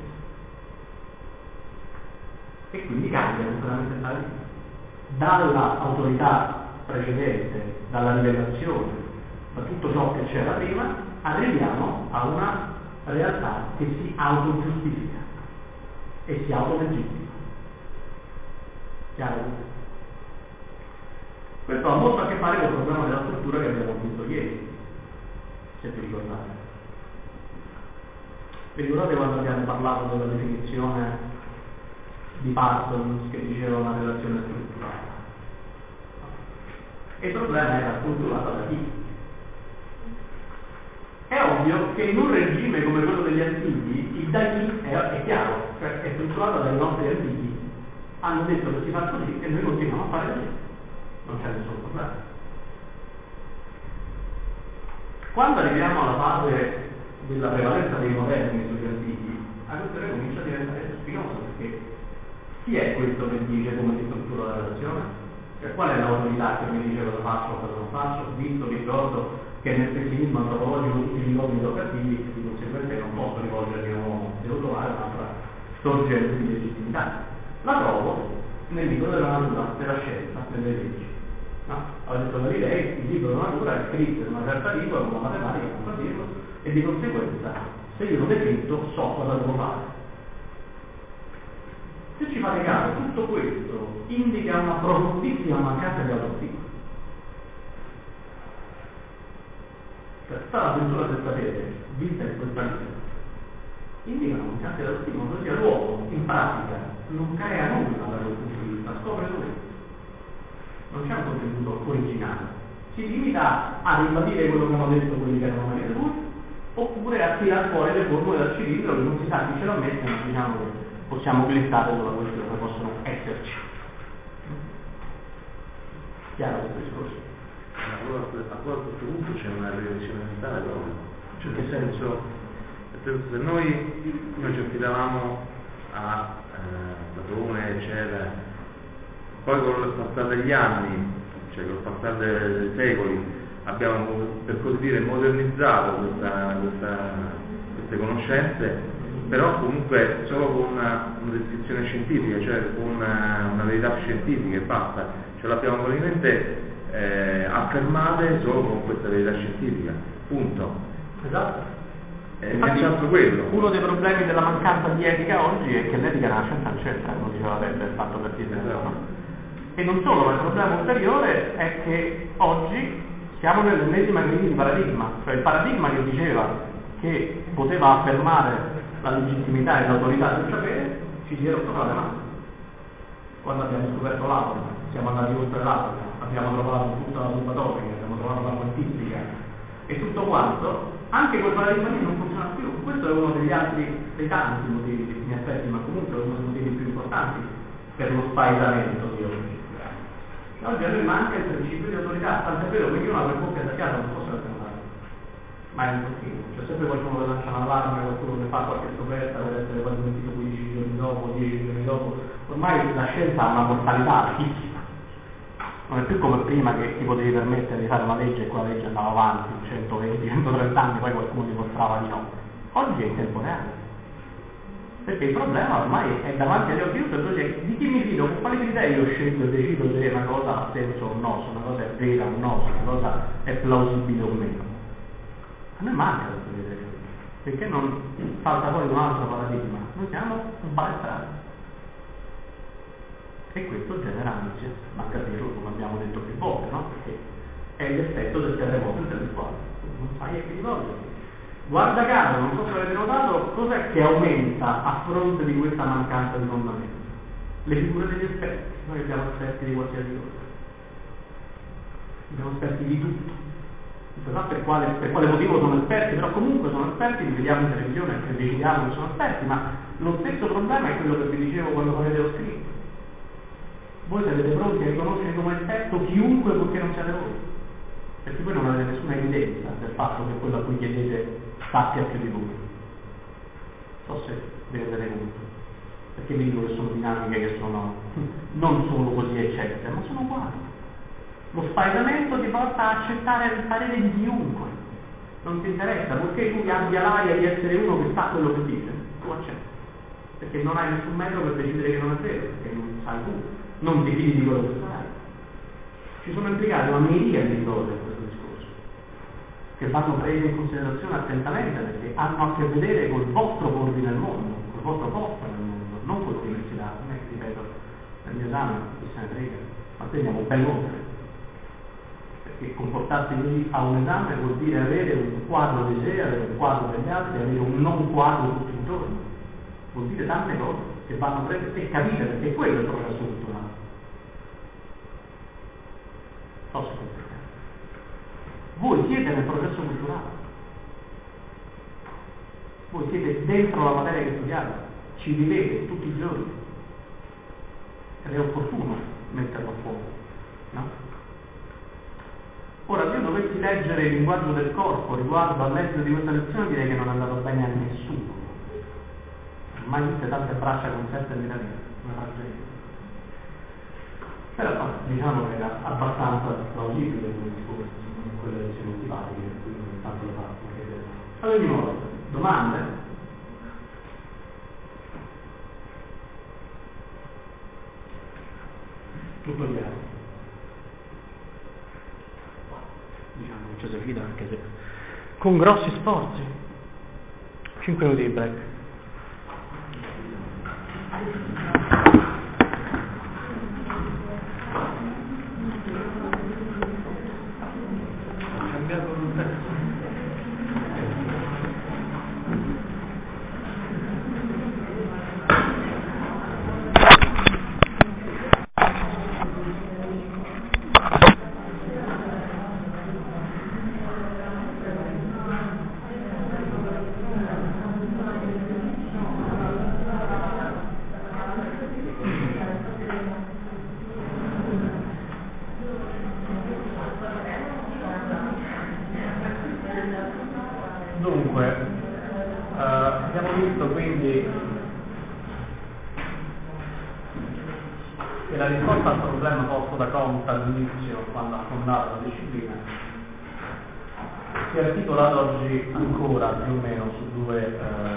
E quindi cambia completamente la vita. Dalla autorità precedente, dalla rivelazione, da tutto ciò che c'era prima, arriviamo a una realtà che si autogiustifica e si autolegittima. Chiaro? Questo ha molto a che fare con il problema della struttura che abbiamo visto ieri, se vi ricordate. Vi ricordate quando abbiamo parlato della definizione di Parsons che diceva una relazione strutturata? E il problema era strutturata da chi? È ovvio che in un regime come quello degli antichi il da chi è chiaro, cioè è strutturato dai nostri antichi. Hanno detto che si fa così e noi continuiamo a fare così. Non c'è nessun problema. Quando arriviamo alla fase della prevalenza dei moderni sugli antichi, la questione comincia a diventare spinosa, perché chi è questo che dice come si struttura la relazione? Cioè, qual è l'autorità che mi dice cosa faccio o cosa non faccio, visto che ricordo che nel pessimismo antropologico tutti gli uomini sono cattivi e di conseguenza non posso rivolgermi a un uomo, devo trovare un'altra sorgente di legittimità. La trovo nel libro della natura, della scienza, delle leggi. No? Aveva detto Galilei, il libro della natura è scritto in una certa lingua, con la matematica, non so dirlo, e di conseguenza, se io lo decreto, so cosa devo fare. Se ci fate caso, tutto questo indica una profondissima mancanza di autostima. Cioè, sta l'avventura senza fede, vista in questa vita, indica una mancanza di autostima, ossia l'uomo, in pratica, non crea nulla da quel punto di vista, scopre lui. Non c'è un contributo originale, si limita a ribadire quello che hanno detto quelli che erano meglio lui, oppure a tirar fuori le formule dal cilindro che non si sa chi ce l'ha messo, ma diciamo che possiamo glissare sulla questione che possono esserci. Chiaro questo discorso? Allora a questo punto c'è una reazione mentale proprio. Cioè, nel senso, se noi ci affidavamo a Platone, eccetera, poi con il passare degli anni, cioè con il passare dei secoli, abbiamo, per così dire, modernizzato queste conoscenze, però comunque solo con una descrizione scientifica, cioè con una verità scientifica e basta. Cioè l'abbiamo probabilmente affermate solo con questa verità scientifica, punto. Esatto. Infatti, quello. Uno dei problemi della mancanza di etica oggi è che l'etica è una scienza accetta, come diceva Weber, il fatto per dire. Esatto. E non solo, ma il problema ulteriore è che oggi siamo nell'ennesima crisi di paradigma, cioè il paradigma che diceva che poteva affermare la legittimità e l'autorità del sapere ci si è rotto tra le mani. Quando abbiamo scoperto l'atomo, siamo andati oltre l'atomo, abbiamo trovato tutta la bomba atomica, abbiamo trovato la quantistica e tutto quanto, anche quel paradigma lì non funziona più. Questo è uno degli altri, dei tanti motivi di alcuni aspetti, ma comunque è uno dei motivi più importanti per lo spaesamento di oggi. Oggi a noi manca il principio di autorità, tant'è vero che ognuno ha quel coppia da chiaro, non so se la chiamare, ma è un continuo, c'è sempre qualcuno che lancia un allarme, qualcuno che fa qualche scoperta per essere poi smentito 15 giorni dopo, 10 giorni dopo. Ormai la scienza ha una mortalità altissima, non è più come prima che ti potevi permettere di fare una legge e quella legge andava avanti 120, 130 anni, poi qualcuno dimostrava di no. Oggi è in tempo reale. Perché il problema ormai è davanti agli occhi di tutti, di chi mi fido, con quali criteri io scelgo e decido se una cosa ha senso o no, se una cosa è vera o no, se una cosa è plausibile o meno. A noi manca questo criterio, perché non salta fuori un altro paradigma, noi siamo un balestrato. E questo genera ansia, manca dirlo come abbiamo detto più volte, no? Perché è l'effetto del terremoto intellettuale, non sai a chi rivolgerti. Guarda caso, non so se avete notato, cos'è che aumenta a fronte di questa mancanza di fondamento? Le figure degli esperti. Noi abbiamo esperti di qualsiasi cosa. Abbiamo esperti di tutto. Non si sa per quale motivo sono esperti, però comunque sono esperti, li vediamo in televisione e decidiamo che sono esperti, ma lo stesso problema è quello che vi dicevo quando farete lo scritto. Voi sarete pronti a riconoscere come esperto chiunque purché non siate voi. Perché voi non avete nessuna evidenza del fatto che quello a cui chiedete sappia più di voi. So se vi rendete conto, perché vi dico che sono dinamiche che sono non solo così eccesse, ma sono uguali. Lo spaesamento ti porta a accettare il parere di chiunque, non ti interessa, purché tu abbia l'aria di essere uno che sa quello che dice, tu accetti, perché non hai nessun metodo per decidere che non è vero, perché non sai tu, non ti fidi di quello che sai. Ci sono implicate una miriade di cose in questo discorso, che vanno prese in considerazione attentamente, perché hanno a che vedere col vostro porvi nel mondo, col vostro posto nel mondo, non con l'università. A me, ripeto, nel mio esame, chi se ne frega, ma andiamo ben oltre. Perché comportarsi così a un esame vuol dire avere un quadro di sé, avere un quadro degli altri, avere un non quadro tutto intorno. Vuol dire tante cose che vanno prese e capite, perché quello è il processo culturale. Posso complicare. Voi siete nel processo culturale, voi siete dentro la materia che studiate, ci vivete tutti i giorni ed è opportuno metterlo a fuoco, no? Ora, se io dovessi leggere il linguaggio del corpo riguardo all'esito di questa lezione, direi che non è andato bene a nessuno. Mai viste tante braccia con 7 lire, una tragedia. Però diciamo che era abbastanza plausibile come discorso, quelle lezioni antipatiche, quindi ogni tanto lo faccio. Allora di nuovo, domande? Tutto chiaro? Josefina, anche se con grossi sforzi. 5 minuti di break. Abbiamo visto quindi che la risposta al problema posto da Comte all'inizio, quando ha fondato la disciplina, si articola ad oggi ancora più o meno su due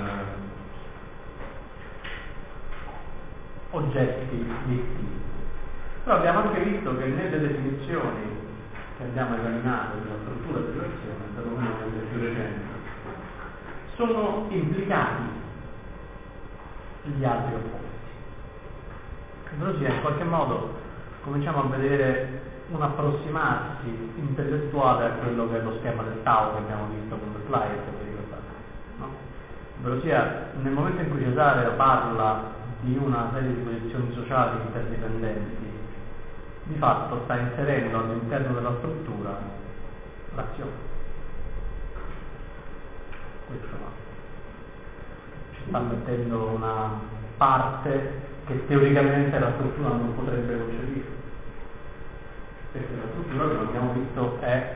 oggetti distinti. Però abbiamo anche visto che nelle definizioni che abbiamo esaminato della struttura dell'azione, perlomeno nelle più recenti, sono implicati gli altri opposti. Allora in qualche modo cominciamo a vedere un approssimarsi intellettuale a quello che è lo schema del Tao che abbiamo visto con le slide, no? Ossia, nel momento in cui Cesare parla di una serie di posizioni sociali interdipendenti, di fatto sta inserendo all'interno della struttura l'azione. Questo no. Ci sta mettendo una parte che teoricamente la struttura non potrebbe concepire, perché la struttura, come abbiamo visto, è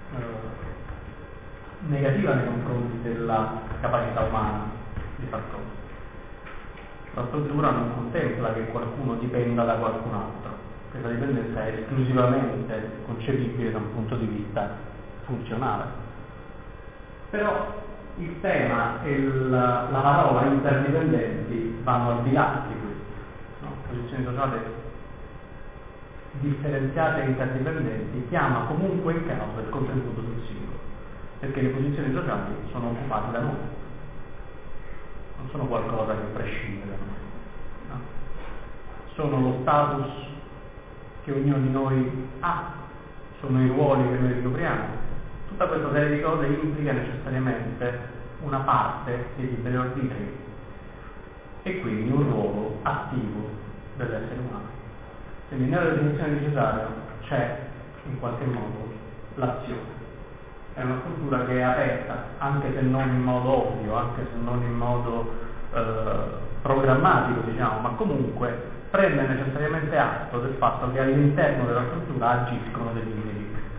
negativa nei confronti della capacità umana di far cose. La struttura non contempla che qualcuno dipenda da qualcun altro, questa dipendenza è esclusivamente concepibile da un punto di vista funzionale. Però il tema e la parola interdipendenti vanno al di là di questo, no? Posizioni sociali differenziate e interdipendenti chiama comunque in causa il contributo del singolo, perché le posizioni sociali sono occupate da noi, non sono qualcosa che prescinde da noi, no? Sono lo status che ognuno di noi ha, sono i ruoli che noi ricopriamo. Tutta questa serie di cose implica necessariamente una parte di liberi arbitri e quindi un ruolo attivo dell'essere umano. Quindi nella definizione di Cesare c'è in qualche modo l'azione. È una struttura che è aperta, anche se non in modo ovvio, anche se non in modo programmatico, diciamo, ma comunque prende necessariamente atto del fatto che all'interno della struttura agiscono degli individui.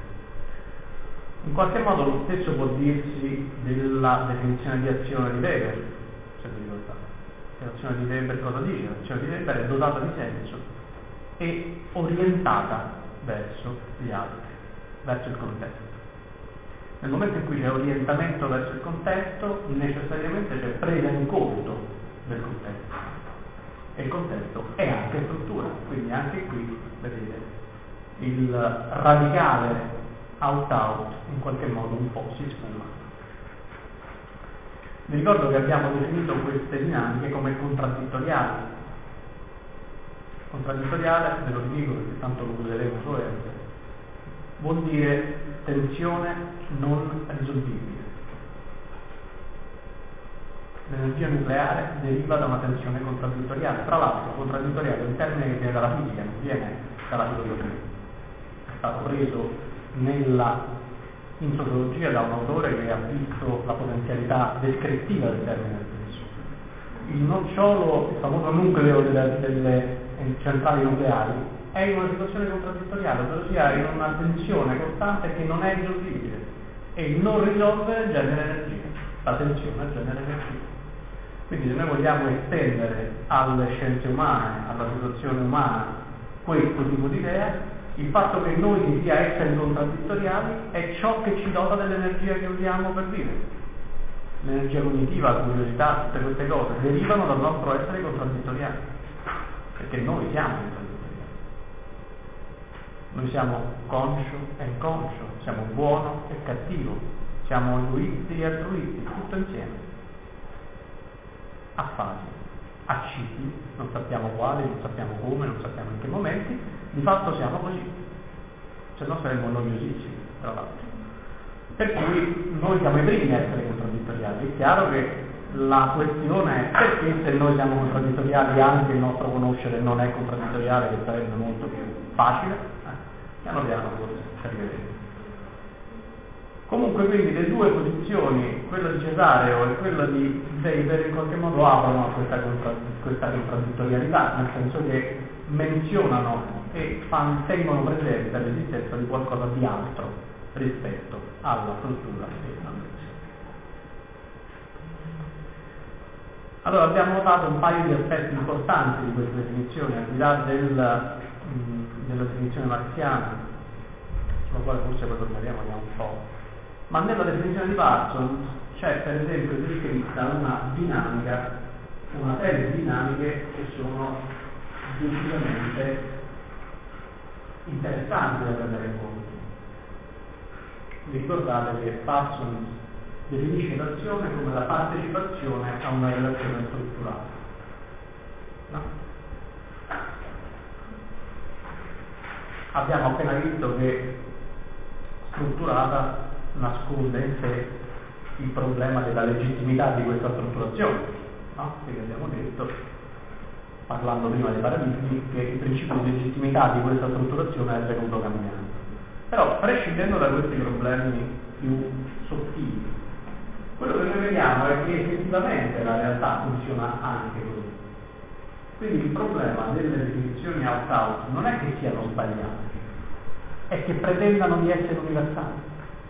In qualche modo lo stesso può dirsi della definizione di azione di Weber, se vi ricordate. L'azione di Weber cosa dice? L'azione di Weber è dotata di senso e orientata verso gli altri, verso il contesto. Nel momento in cui c'è orientamento verso il contesto, necessariamente c'è presa in conto del contesto. E il contesto è anche struttura, quindi anche qui, vedete, il radicale out-out in qualche modo un po' si sfuma. Vi ricordo che abbiamo definito queste dinamiche come contraddittoriali. Contraddittoriale, ve lo dico perché tanto lo useremo sovente, vuol dire tensione non risolvibile. L'energia nucleare deriva da una tensione contraddittoriale. Tra l'altro, contraddittoriale è un termine che viene dalla fisica, non viene dalla filosofia. È stato preso in sociologia da un autore che ha visto la potenzialità descrittiva del termine stesso. Il nocciolo, il famoso nucleo delle centrali nucleari, è in una situazione contraddittoriale, ossia in una tensione costante che non è risolvibile, e il non risolvere genera energia, la tensione genera energia. Quindi se noi vogliamo estendere alle scienze umane, alla situazione umana, questo tipo di idea, il fatto che noi si sia esseri contraddittoriali è ciò che ci dota dell'energia che usiamo per vivere. L'energia cognitiva, la curiosità, tutte queste cose derivano dal nostro essere contraddittoriali, perché noi siamo contraddittoriali. Noi siamo conscio e inconscio, siamo buono e cattivo, siamo egoisti e altruisti, tutto insieme. A fasi, a cicli, non sappiamo quali, non sappiamo come, non sappiamo in che momenti, di fatto siamo così, se no saremmo noiosissimi, tra l'altro. Per cui noi siamo i primi a essere contraddittoriali. È chiaro che la questione è perché se noi siamo contraddittoriali anche il nostro conoscere non è contraddittoriale, che sarebbe molto più facile, piano piano forse ci arriveremo. Comunque quindi le due posizioni, quella di Cesareo e quella di Weber, in qualche modo aprono a questa contraddittorialità, nel senso che menzionano e tengono presente l'esistenza di qualcosa di altro rispetto alla struttura e all'inizio. Allora abbiamo notato un paio di aspetti importanti di queste definizioni, al di là della definizione marxiana, sulla quale forse poi torneremo un po'. Ma nella definizione di Parsons c'è per esempio descritta una dinamica, una serie di dinamiche che sono decisamente interessanti da prendere in conto. Vi ricordate che Parsons definisce l'azione come la partecipazione a una relazione strutturale, no? Abbiamo appena visto che strutturata nasconde in sé il problema della legittimità di questa strutturazione, no? Quindi abbiamo detto, parlando prima dei paradigmi, che il principio di legittimità di questa strutturazione è venuto cambiando. Però, prescindendo da questi problemi più sottili, quello che noi vediamo è che effettivamente la realtà funziona anche così. Quindi il problema delle definizioni out-out non è che siano sbagliate, è che pretendano di essere universali.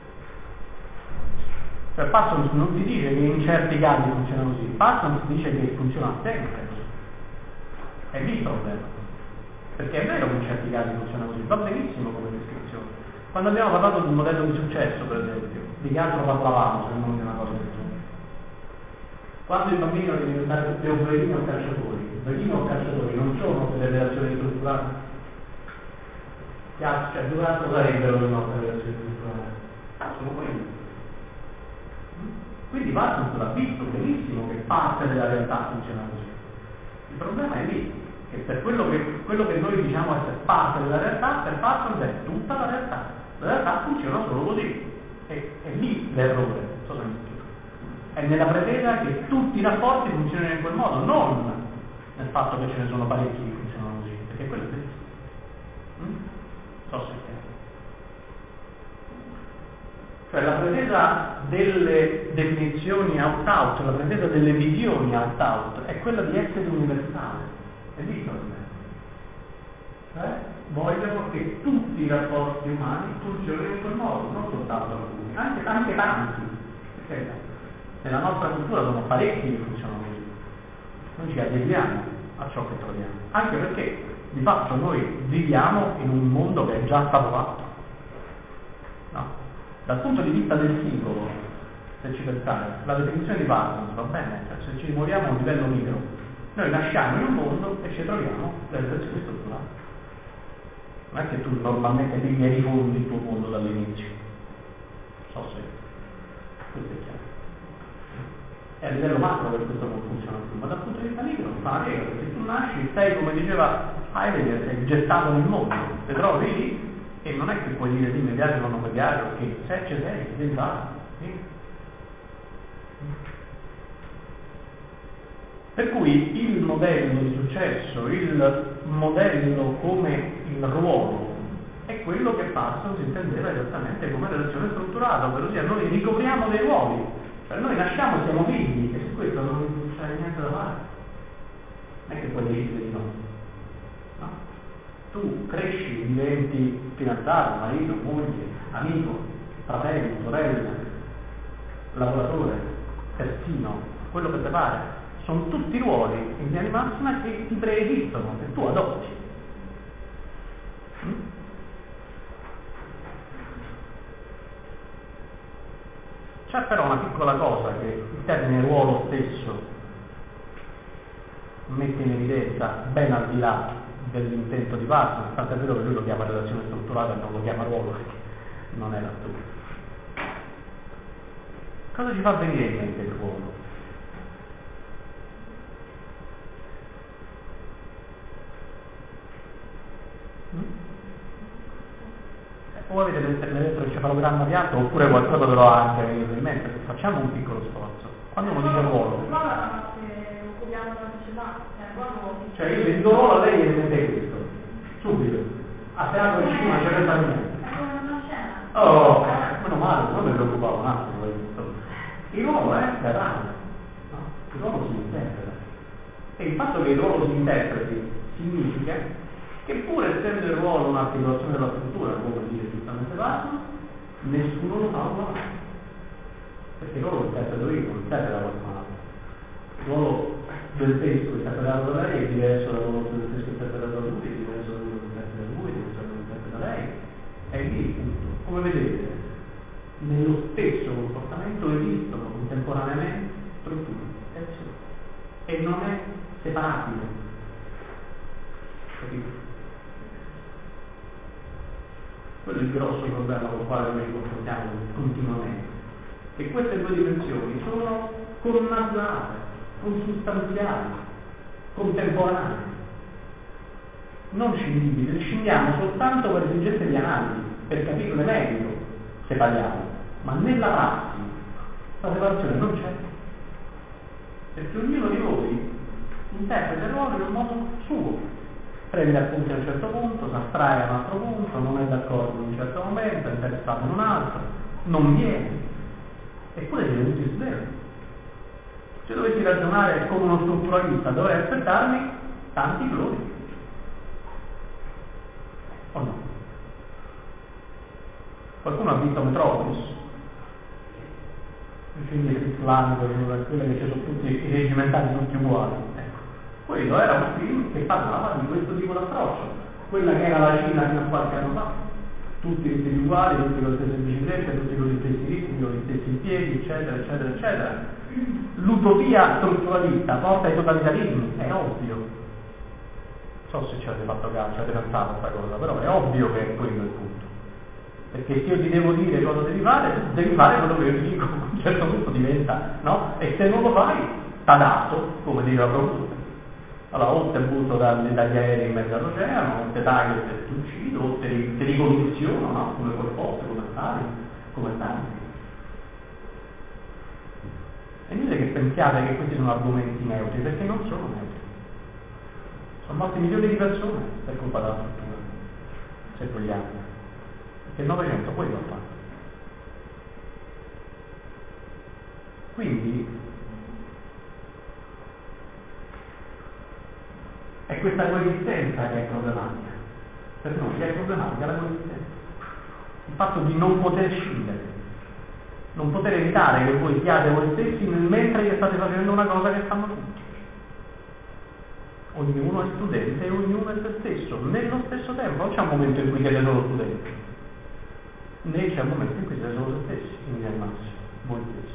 Cioè Parsons non si dice che in certi casi funziona così, Parsons dice che funziona sempre così. È lì il problema. Perché è vero che in certi casi funziona così, va benissimo come descrizione. Quando abbiamo parlato di un modello di successo, per esempio, di che altro parlavamo se non di una cosa del genere? Quando il bambino deve diventare tutti operini o calciatori, operini o calciatori non sono delle relazioni strutturali. Cioè, dove altro sarebbero le nostre relazioni strutturali? Sono quelli. Quindi Parsons l'ha visto benissimo che parte della realtà funziona così. Il problema è lì, che per quello che noi diciamo essere parte della realtà, per Parsons è tutta la realtà. La realtà funziona solo così. È lì l'errore, so se mi spiego. È nella pretesa che tutti i rapporti funzionino in quel modo, non nel fatto che ce ne sono parecchi che funzionano così, perché quello è benissimo. So se è chiaro. Cioè la pretesa delle definizioni out-out, la pretesa delle visioni out-out è quella di essere universale. È lì il problema. Cioè vogliono che tutti i rapporti umani funzionino in quel modo, non soltanto alcuni, anche tanti. Perché nella nostra cultura sono parecchi che funzionano così. Noi ci adesiamo a ciò che troviamo. Anche perché di fatto noi viviamo in un mondo che è già stato fatto. No? Dal punto di vista del singolo, se ci pensate, la definizione di Parsons va bene, cioè se ci muoviamo a un livello micro, noi nasciamo in un mondo e ci troviamo delle relazioni strutturali. Non è che tu normalmente devi rifondi il tuo mondo dall'inizio. So se questo è chiaro. È a livello macro che questo non funziona più, ma dal punto di vista micro fa una regola, perché tu nasci, sei, come diceva Heidegger, sei gettato nel mondo, ti trovi lì. E non è che puoi dire sì, mi piace o non mi piace, perché se ci sei, devi fare. Sì? Per cui il modello di successo, il modello come il ruolo, è quello che Parsons intendeva esattamente come relazione strutturata, ovvero sia noi ricopriamo dei ruoli, cioè noi nasciamo e siamo figli, e su questo non c'è niente da fare. Non è che puoi decidere di no. Tu cresci, diventi fidanzato, marito, moglie, amico, fratello, sorella, lavoratore, terzino, quello che ti pare. Sono tutti ruoli in linea di massima che ti preesistono, che tu adotti. C'è però una piccola cosa che il termine ruolo stesso mette in evidenza, ben al di là dell'intento di Parsons, tanto è vero che lui lo chiama relazione strutturata e non lo chiama ruolo, perché non è l'attore. Cosa ci fa venire in mente il ruolo? O avete l'elettroencefalogramma piatto oppure qualcosa però anche venire in mente. Facciamo un piccolo sforzo. Quando uno dice ruolo, cioè io vi do ruolo a lei e mette questo subito a teatro e cinema c'è questa niente. Oh, meno male, non mi preoccupavo un attimo questo. Il ruolo è teatrale, no? Il ruolo si interpreta, e il fatto che il ruolo si interpreti significa che pur essendo il ruolo un'articolazione della struttura, come dice giustamente Parsons, nessuno lo fa uguale, perché il ruolo lo interpreto io, non interpreta qualcun altro. Il ruolo del testo interpretato da lei è diverso dal ruolo del testo interpretato da lui, è diverso dal ruolo che interpreta lui, è diverso dal ruolo che interpreta lei, è lì il punto. Come vedete, nello stesso comportamento esistono contemporaneamente strutture e azioni, e non è separabile, capito? Quello è il grosso problema con il quale noi ci confrontiamo continuamente, che queste due dimensioni sono connaturate, consustanziali, contemporanee, non scindibili, le scindiamo soltanto per esigenze di analisi, per capirle meglio, separiamo, ma nella prassi la separazione non c'è, perché ognuno di voi interpreta il ruolo in un modo suo. Prende appunti a un certo punto, si astrae a un altro punto, non è d'accordo in un certo momento, è interessato in un altro, non viene. Eppure siete tutti svegli. Se dovessi ragionare come uno strutturalista dovrei aspettarmi tanti cloni. O no? Qualcuno ha visto Metropolis? Il film di Fritz Lang, quello che ci sono tutti i regimentali tutti uguali. Quello era un film che parlava di questo tipo d'approccio, quella che era la Cina fino a qualche anno fa, tutti vestiti uguali, tutti con le stesse biciclette, tutti con gli stessi ritmi, con gli stessi impieghi, eccetera, eccetera, eccetera. L'utopia strutturalista porta ai totalitarismi, è ovvio. Non so se ci avete fatto caso, ci avete pensato a questa cosa, però è ovvio che è quello il punto. Perché se io ti devo dire cosa devi fare quello che io ti dico, a un certo punto diventa, no? E se non lo fai, t'adatto, come diceva proprio. Allora, o te butto dagli aerei in mezzo all'oceano, o te taglio e te uccido, o te ricondiziono, no? Come quel posto, come stai. E inutile che pensiate che questi sono argomenti neutri, perché non sono neutri. Sono morti milioni di persone per colpa della struttura, se vogliamo. Perché il Novecento quello ha fatto. Quindi è questa coesistenza che è problematica. Per noi che è problematica la coesistenza. Il fatto di non poter scindere, non poter evitare che voi siate voi stessi mentre che state facendo una cosa che fanno tutti. Ognuno è studente e ognuno è se stesso, nello stesso tempo. Non c'è un momento in cui siete solo studenti, né c'è un momento in cui siete solo se stessi, in linea di massima, voi stessi.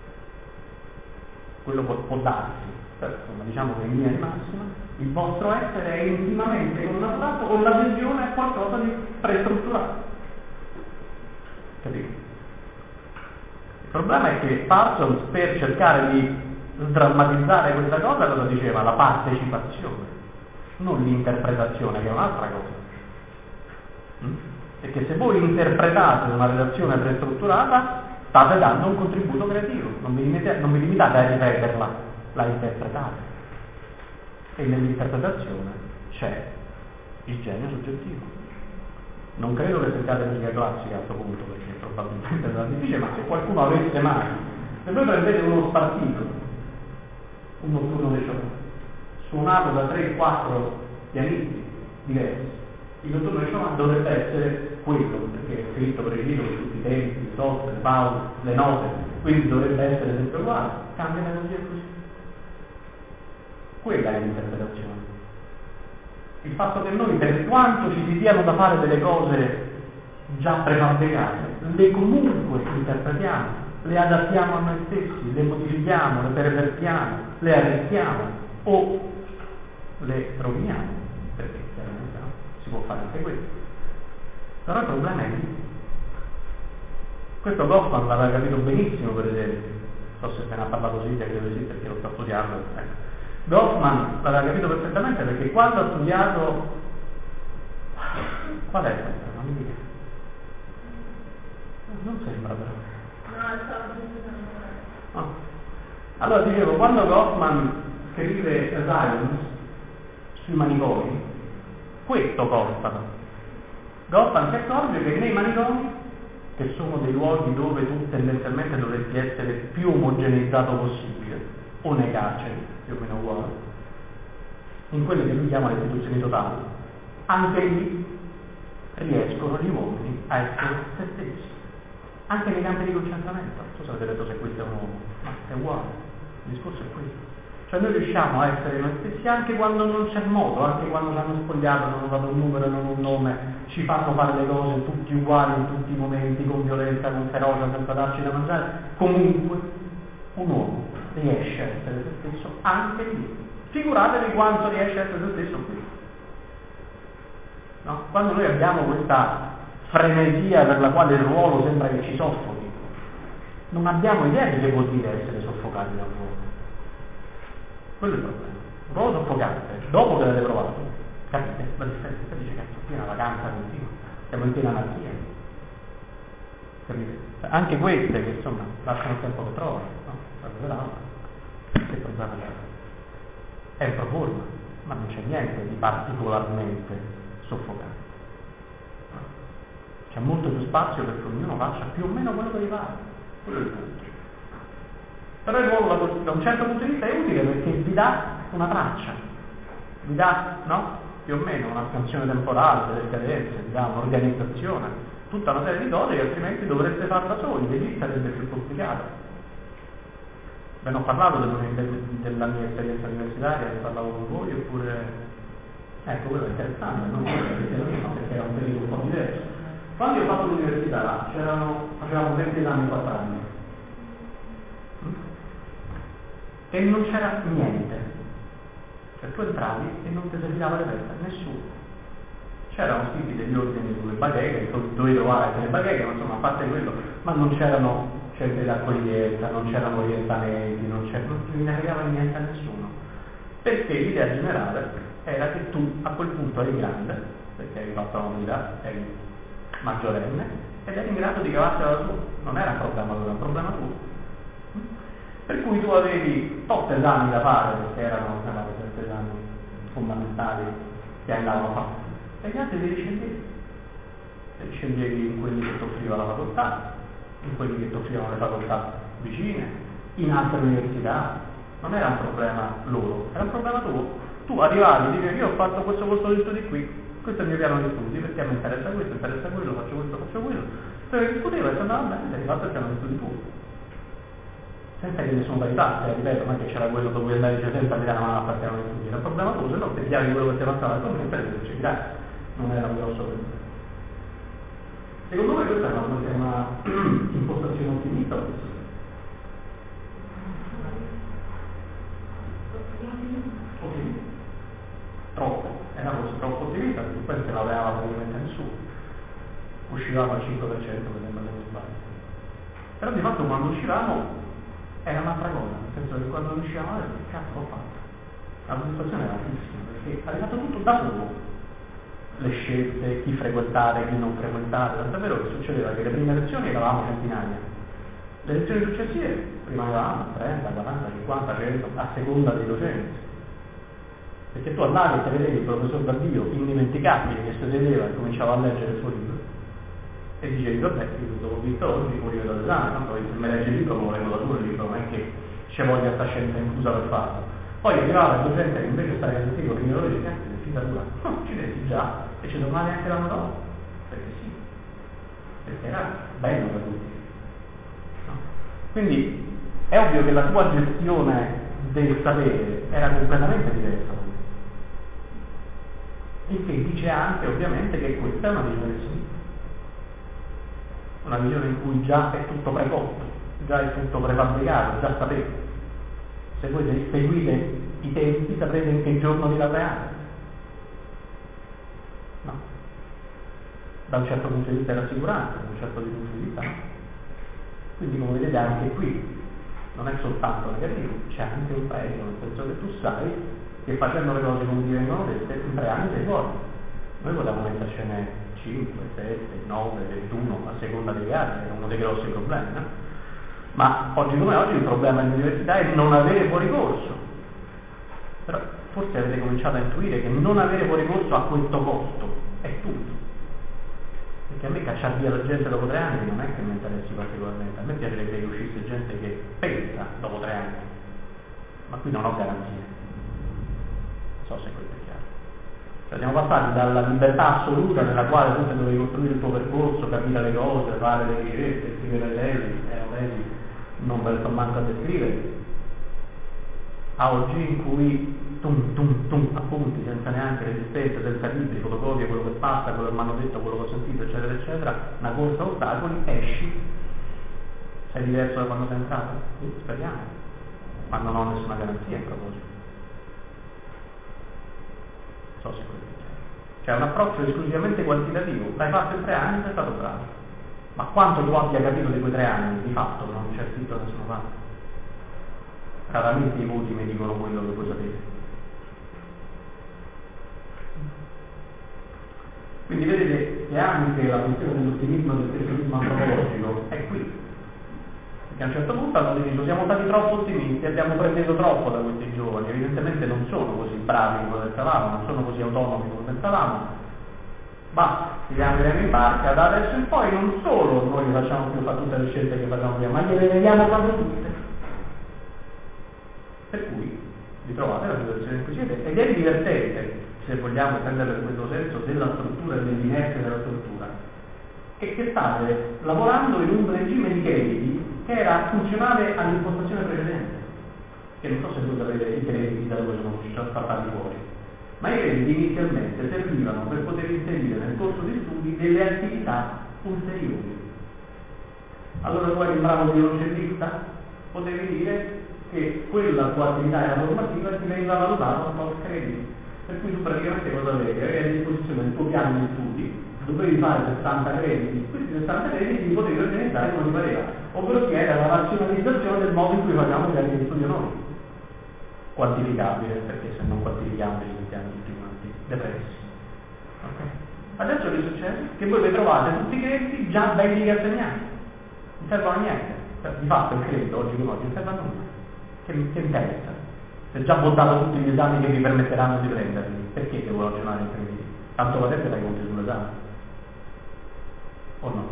Quello può darsi, però insomma, diciamo che in linea di massima il vostro essere è intimamente connaturato con l'adesione a qualcosa di prestrutturato. Capito? Il problema è che Parsons, per cercare di sdrammatizzare questa cosa, cosa diceva? La partecipazione, non l'interpretazione, che è un'altra cosa. Perché se voi interpretate una relazione prestrutturata, state dando un contributo creativo, non vi limitate a ripeterla, la interpretate. E nell'interpretazione c'è il genio soggettivo. Non credo che sentiate musica classica a questo punto, perché probabilmente è difficile, ma se qualcuno avesse mai, se voi prendete uno spartito, un notturno di Chopin, suonato da 3-4 pianisti diversi, il notturno di Chopin dovrebbe essere quello, perché è scritto preciso con tutti i tempi, i sol, le pause, le note, quindi dovrebbe essere sempre uguale, cambia la melodia così. Quella è l'interpretazione. Il fatto che noi, per quanto ci si diano da fare delle cose già prefabbricate, le comunque interpretiamo, le adattiamo a noi stessi, le modifichiamo, le pervertiamo, le arricchiamo o le roviniamo, perché anche questo. Però il problema è lì. Questo Goffman l'aveva capito benissimo, per esempio. Non so se se ne ha parlato Silvia, credo di sì, perché lo sta studiando. Goffman l'aveva capito perfettamente perché quando ha studiato... Qual è questa? Non mi dica. Non sembra però. No. Allora dicevo, quando Goffman scrive Silence sui manicomi, questo costano. Goffman si accorge che nei manicomi, che sono dei luoghi dove tu tendenzialmente dovresti essere più omogeneizzato possibile, o nei carceri, più o meno uguale, in quelle che lui chiama le istituzioni totali, anche lì riescono gli uomini a essere se stessi. Anche nei campi di concentramento, non so se avete detto se questo è un uomo, ma è uguale, il discorso è questo. Cioè noi riusciamo a essere noi stessi anche quando non c'è modo, anche quando ci hanno spogliato, non hanno dato un numero, non un nome, ci fanno fare le cose tutti uguali in tutti i momenti, con violenza, con ferocia, senza darci da mangiare. Comunque un uomo riesce a essere se stesso anche lì. Figuratevi quanto riesce a essere se stesso qui. No? Quando noi abbiamo questa frenesia per la quale il ruolo sembra che ci soffochi, non abbiamo idea di che vuol dire essere soffocati da un ruolo. Quello è il problema. Un ruolo soffocante, dopo che l'avete provato, capite la differenza? Dice cazzo, qui è una vacanza continua, siamo in piena anarchia. Capite? Anche queste che insomma lasciano il tempo che trovano, no? Che problema c'è? È un proforma, ma non c'è niente di particolarmente soffocante. C'è molto più spazio perché ognuno faccia più o meno quello che gli pare. Quello è il punto. Però il ruolo da un certo punto di vista è utile perché vi dà una traccia, vi dà, no? Più o meno una scansione temporale delle scadenze, vi dà un'organizzazione, tutta una serie di cose che altrimenti dovreste fare da soli, e lì sarebbe più complicato. Ve ne ho parlato della mia esperienza universitaria, ne parlavo con voi, oppure... Ecco, quello è interessante, non perché era un periodo un po' diverso. Quando io ho fatto l'università facevamo 20 anni, 4 anni e non c'era niente, cioè tu entravi e non ti serviva le testa, nessuno. C'erano scritti degli ordini sulle bacheche, dovevi trovare le bacheche, ma insomma a parte quello, ma non c'erano centri d'accoglienza, non c'erano orientamenti, non ti ne fregava niente a nessuno, perché l'idea generale era che tu a quel punto eri grande, perché eri fatto la unità, eri maggiorenne, ed eri in grado di cavartela da tu, non era un problema tuo, era un problema tuo. Per cui tu avevi 8 esami da fare, perché erano 7 esami fondamentali che andavano fatti, e gli altri li ricevevi. Li ricevevi in quelli che ti offriva la facoltà, in quelli che ti offrivano le facoltà vicine, in altre università. Non era un problema loro, era un problema tuo. Tu arrivavi e dicevi io ho fatto questo corso di studi qui, questo è il mio piano di studi, perché mi interessa questo, interessa quello, faccio questo, faccio quello. Se discuteva e se andava bene, sei fatto il piano di studi tuo. Senza che nessuno dai tassi, ripeto, non è che c'era quello dove andare senza mi dare una mano a partire di studi, era un problema tuo, se no ti chiavi quello che ti passava attualmente e dici grazie, non era un grosso problema. Secondo me questa è una impostazione ottimista. Troppo, era forse troppo ottimista, perché poi non ce l'aveva praticamente nessuno. Uscivamo al 5% per esempio, se non sbaglio. Però di fatto quando uscivamo era un'altra cosa, nel senso che quando uscivamo che cazzo l'ho fatto? La soddisfazione era altissima, perché avevi fatto tutto da solo. Le scelte, chi frequentare, chi non frequentare, tant'è vero che succedeva che le prime lezioni eravamo centinaia. Le lezioni successive rimanevamo 30, 40, 50, 100, a seconda dei docenti. Perché tu andavi e te vedevi il professor Davio indimenticabile che si sedeva e cominciava a leggere il suo libro e dicevi vabbè, io l'ho visto oggi, poi io l'esame, tanto se mi legge il libro me lo leggo da solo il libro, non è che c'è voglia sta scienza infusa per farlo. Poi arrivava il docente che invece stava in sentivo prima ore di fidatura, no, ci vedi già e ci tornavi anche l'anno dopo, perché sì, perché era bello per tutti. No? Quindi è ovvio che la tua gestione del sapere era completamente diversa. Il che dice anche ovviamente che questa è una visione sinistra, una visione in cui già è tutto precotto, già è tutto prefabbricato, già sapete. Se voi seguite i tempi saprete in che giorno vi laureate. No. da un certo punto di vista è rassicurante, da un certo punto di vista no. Quindi come vedete anche qui non è soltanto negativo, c'è anche un pregio, nel senso che tu sai che facendo le cose come ti vengono dette in 3 anni sei fuori. Noi potevamo mettercene 5, 7, 9, 21 a seconda dei casi, è uno dei grossi problemi, no? Ma oggi come oggi il problema dell'università è non avere fuori corso. Però forse avete cominciato a intuire che non avere fuori corso a questo costo è tutto. Perché a me cacciare via la gente dopo 3 anni non è che mi interessi particolarmente, a me piacerebbe che uscisse gente che pensa dopo 3 anni, ma qui non ho garanzie. Non so se questo è chiaro. Cioè siamo passati dalla libertà assoluta nella quale tu dovevi costruire il tuo percorso, capire le cose, fare le ricerche, scrivere le tesi, non ve le sto manco a descrivere, a oggi in cui appunti senza neanche resistenza, senza libri, fotocopie, quello che passa, quello che mi hanno detto, quello che ho sentito, eccetera, eccetera, una corsa a ostacoli, esci, sei diverso da quando sei entrato? Speriamo, ma non ho nessuna garanzia in proposito. Non so se questo è chiaro. Cioè un approccio esclusivamente quantitativo, l'hai fatto in 3 anni, sei stato bravo. Ma quanto tu abbia capito di quei 3 anni, di fatto non c'è scritto da nessuna parte. Raramente i voti mi dicono quello che voi sapete. Quindi vedete che anche la questione dell'ottimismo e del pessimismo antropologico è qui. Perché a un certo punto hanno deciso siamo stati troppo ottimisti, abbiamo preteso troppo da questi giovani, evidentemente non sono così bravi come pensavamo, non sono così autonomi come pensavamo. Basta, tiriamo in barca, da adesso in poi non solo noi ne facciamo più fare tutte le scelte che facciamo prima, ma gliele vediamo quasi tutte. Per cui vi trovate la situazione in cui siete, ed è divertente, se vogliamo prenderlo in questo senso, della struttura e dell'inerzia della struttura, e che state lavorando in un regime di crediti che era funzionale all'impostazione precedente, che non so se voi sapete i crediti da dove sono stati fuori, ma i crediti inizialmente servivano per poter inserire nel corso di studi delle attività ulteriori. Allora tu eri un bravo violoncellista, potevi dire che quella tua attività era formativa e ti veniva valutata un po' crediti. Per cui tu praticamente cosa avevi? Avevi a disposizione il tuo piano di studi, dovevi fare 60 crediti, questi 60 crediti li potevi organizzare come ti pareva, ovvero che era la razionalizzazione del modo in cui facciamo gli anni di studio noi. Quantificabile, perché se non quantifichiamo ci sentiamo tutti quanti depressi. Okay? Adesso che succede? Che voi vi trovate tutti i crediti già belli assegnati, non servono a niente. Cioè, di fatto il credito oggi come oggi non serve a nulla. Che interessa? Se già votato tutti gli esami che vi permetteranno di prenderli, perché devo ragionare in crediti? Tanto va detto dai conti sull'esame. O no?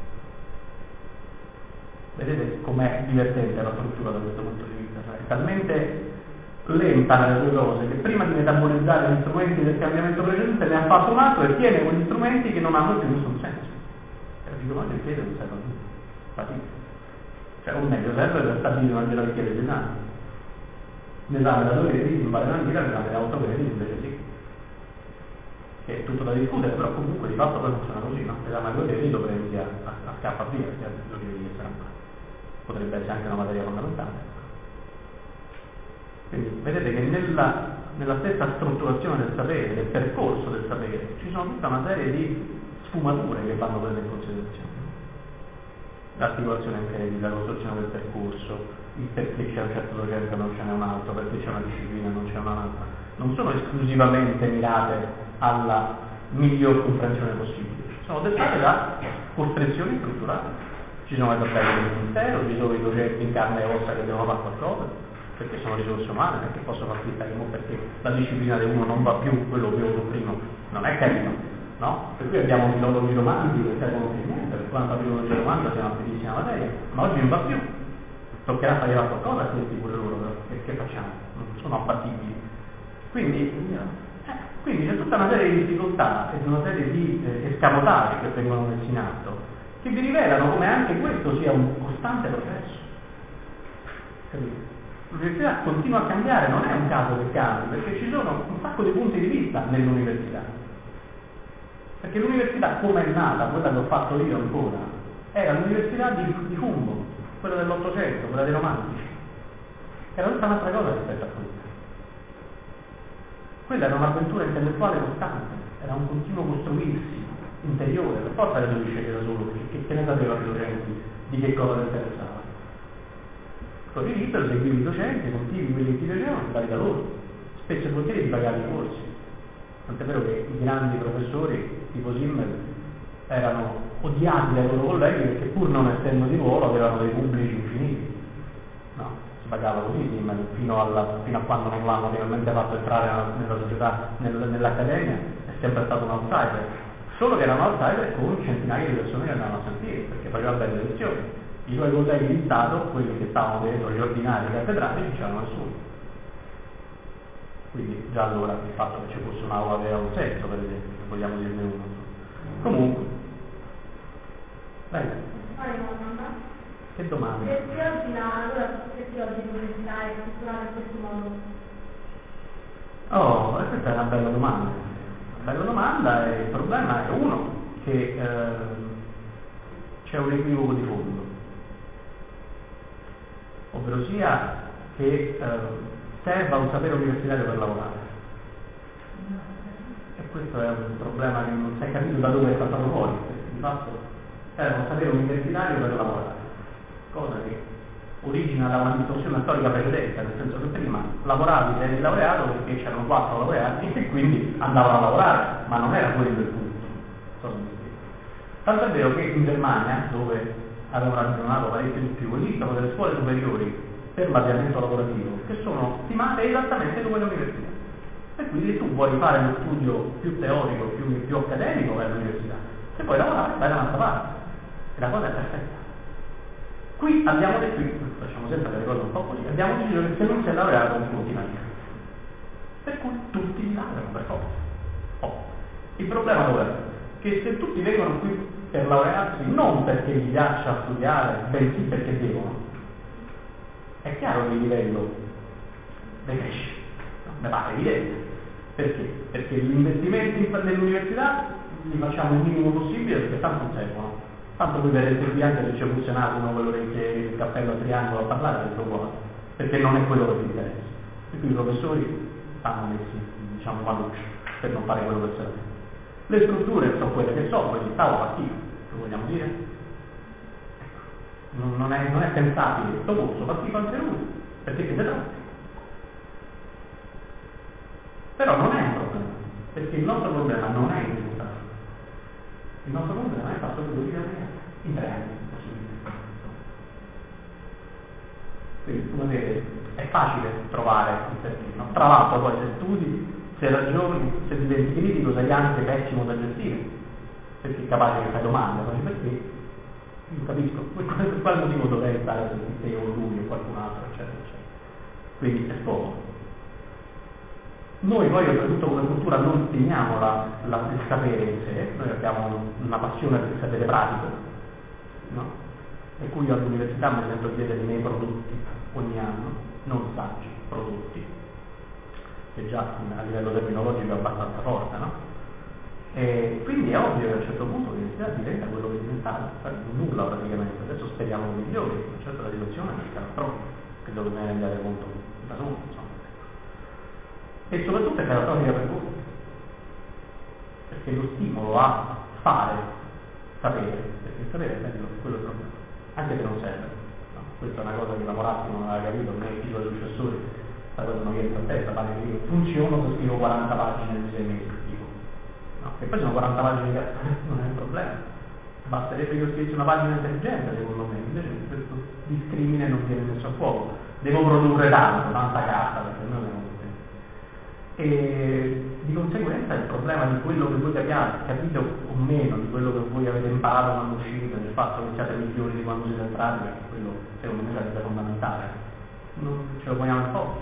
Vedete com'è divertente la struttura da questo punto di vista? Cioè, è talmente lenta nelle due cose che prima di metabolizzare gli strumenti del cambiamento precedente ne ha fatto un altro e tiene quegli strumenti che non hanno più nessun senso. E dico, ma il piede non serve a nulla. Fatica. Cioè, o meglio, serve per stabilire una gerarchia degli esami. L'esame da 2 crediti non vale una vita, l'esame da 8 crediti invece sì. Che è tutto da discutere, però comunque di fatto poi funziona così, no? L'esame da 2 crediti lo prendi a scappa via, lo devi essere ancora. Potrebbe essere anche una materia fondamentale. Quindi vedete che nella stessa strutturazione del sapere, del percorso del sapere, ci sono tutta una serie di sfumature che vanno prese in considerazione. L'articolazione in crediti, la costruzione del percorso, il perché c'è un certo docente e non ce n'è un altro, perché c'è una disciplina e non c'è un'altra, non sono esclusivamente mirate alla miglior comprensione possibile, sono dettate da costrizioni strutturali. Ci sono le tabelle del ministero, ci sono i docenti in carne e ossa che devono fare qualcosa, perché sono risorse umane, non è che posso far finta che perché la disciplina di uno non va più, quello che ho prima, non è carino, no? Per cui abbiamo filologi romanzi che servono più niente, per quanto la filologia romanza sia una bellissima materia, ma oggi non va più. Toccherà fare qualcosa a questi pure loro, però. Che facciamo? Non sono abbattibili. Quindi c'è tutta una serie di difficoltà e una serie di escamotaggi che vengono messi in atto, che vi rivelano come anche questo sia un costante processo. Capite? L'università continua a cambiare, non è un caso che cambi, perché ci sono un sacco di punti di vista nell'università. Perché l'università, come è nata, quella che ho fatto io ancora, era l'università di Humboldt, quella dell'Ottocento, quella dei romantici. Era tutta un'altra cosa rispetto a questa. Quella era un'avventura intellettuale costante, era un continuo costruirsi interiore, per forza le devi scegliere da solo, perché che ne sapevano i docenti di che cosa ti interessava. Così libero seguivi i docenti, sentivi quelli che ti piacevano, ti pagavi da loro, spesso e volentieri ti pagavi i corsi. Tant'è vero che i grandi professori tipo Simmel erano odiati dai loro colleghi perché pur non essendo di ruolo avevano dei pubblici infiniti. No, si pagava così Simmel fino a quando non l'hanno finalmente fatto entrare nella società, nell'accademia, è sempre stato un outsider. Solo che era un outsider con centinaia di persone che andavano a sentire, perché faceva belle lezioni. I suoi colleghi di Stato, quelli che stavano dentro gli ordinari cattedrali, non c'erano nessuno. Quindi già allora il fatto che ci fosse un'aula aveva un senso, per esempio, se vogliamo dirne uno. Comunque, bene. Che domanda? Perché oggi l'università è strutturata in questo modo? Oh, questa è una bella domanda. Una bella domanda, e il problema è uno, che c'è un equivoco di fondo. Ovvero sia che serva un sapere universitario per lavorare. E questo è un problema che non si è capito da dove è stato fuori, perché di fatto serve un sapere universitario per lavorare, cosa che origina da una distorsione storica precedente, nel senso che prima lavoravi se eri laureato perché c'erano 4 laureati e quindi andavano a lavorare, ma non era quello il punto. Tanto è vero che in Germania, dove avevano ragionato parecchio di più, esistono delle scuole superiori per l'avviamento lavorativo che sono stimate esattamente come le università, e quindi tu vuoi fare lo studio più teorico, più accademico, vai all'università, se vuoi lavorare vai da un'altra parte, e la cosa è perfetta. Qui abbiamo detto, facciamo sempre delle cose un po' così, abbiamo deciso che se non sei laureato non si continua niente, per cui tutti li laureano per forza. Il problema dov'è? Che se tutti vengono qui per laurearsi non perché gli piaccia studiare, bensì perché devono, è chiaro che il livello decresce, mi pare evidente. Perché? Perché gli investimenti nell'università li facciamo il minimo possibile, perché tanto non servono. Tanto voi vedete qui anche se c'è funzionato uno con l'orecchie il cappello a triangolo a parlare del uguale, perché non è quello che vi interessa. E quindi i professori stanno messi, diciamo, malucci per non fare quello che serve. Le strutture sono quelle che sono, quindi stavo partito, lo vogliamo dire? Non è pensabile questo corso partito anche lui, perché siete troppi. Però non è un problema, perché il nostro problema non è il risultato. Il nostro problema è il fatto che lo dobbiamo in 3 anni. Quindi, come vedete, è facile trovare il terreno. Tra l'altro poi se studi, se ragioni, se diventi critico, sei anche pessimo da gestire, perché è capace che fai domande, poi perché io capisco per quale motivo dovrei stare su te o lui o qualcun altro, eccetera, eccetera. Quindi è poco. Noi poi oltretutto come cultura non teniamo il sapere in sé, noi abbiamo una passione per il sapere pratico, no? E cui all'università mi sento chiedere i miei prodotti ogni anno, non saggi, prodotti, che già a livello terminologico è abbastanza forte, no? E quindi è ovvio che a un certo punto l'università diventa quello che è diventato, nulla praticamente. Adesso speriamo che migliori, ma certo la situazione è catastrofica, che dovete rendere conto da solo, insomma. E soprattutto è catastrofica per voi, perché lo stimolo a fare sapere, perché il sapere è bello, quello è il problema, anche se non serve. No? Questa è una cosa che Lamoratti non aveva capito, non è il titolo del successore, sta cosa non rientra a testa, pare che io funziono se scrivo 40 pagine in 6 mesi, dico. No? E poi sono 40 pagine che non è un problema, basterebbe che io scrissi una pagina intelligente secondo me, invece questo discrimine non viene messo a fuoco, devo produrre tanta carta, perché noi siamo. E di conseguenza il problema di quello che voi capiate, capite o meno, di quello che voi avete imparato quando uscite, del fatto che siate migliori di quando siete entrati, perché quello secondo me sarebbe fondamentale, non ce lo poniamo in poco.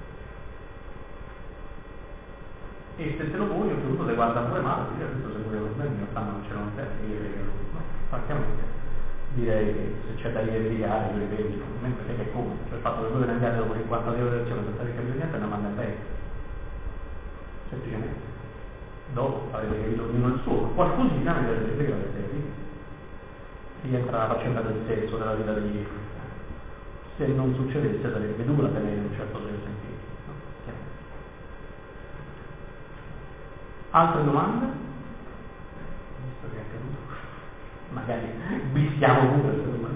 E se te lo poni, oltretutto te guarda pure male, dire questo sicuro per me, in realtà non ce l'ho in testa, io credo, no? Francamente direi che se c'è da verificare, io ripeto, perché è come, cioè il fatto che voi ve ne andiate dopo 50 euro di lezione senza che capire niente, è una manda in lei. Semplicemente dopo avete capito ognuno il suo, qualcosina mi deve sapere che avete capito. Rientra la faccenda del senso della vita degli altri. Se non succedesse sarebbe dura tenere un certo senso in piedi, no? Altre domande? magari bistiamo pure insomma.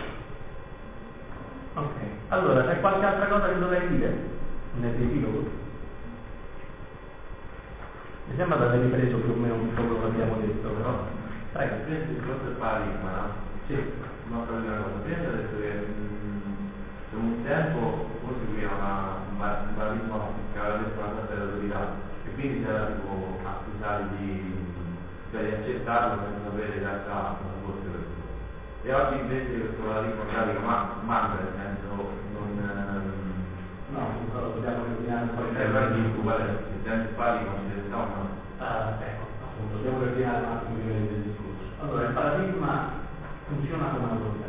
Ok, allora c'è qualche altra cosa che dovrei dire nel riepilogo? Mi sembra di aver ripreso più o meno tutto quello che abbiamo detto, però prego. Il vostro paradigma, no? Sì. No, per una cosa, prima ha detto che per un tempo forse seguiva un paradigma che aveva detto una sorta di autorità e quindi si era tipo accusati di accettarlo senza sapere in realtà cosa fosse questo. E oggi invece questo paradigma manca, nel senso no, dobbiamo ordinare un po' di tempo. Il tempo paradigma ci deve stare, no? Ecco, appunto, dobbiamo ordinare un attimo i livelli del discorso. Allora, il paradigma funziona come un'autorità.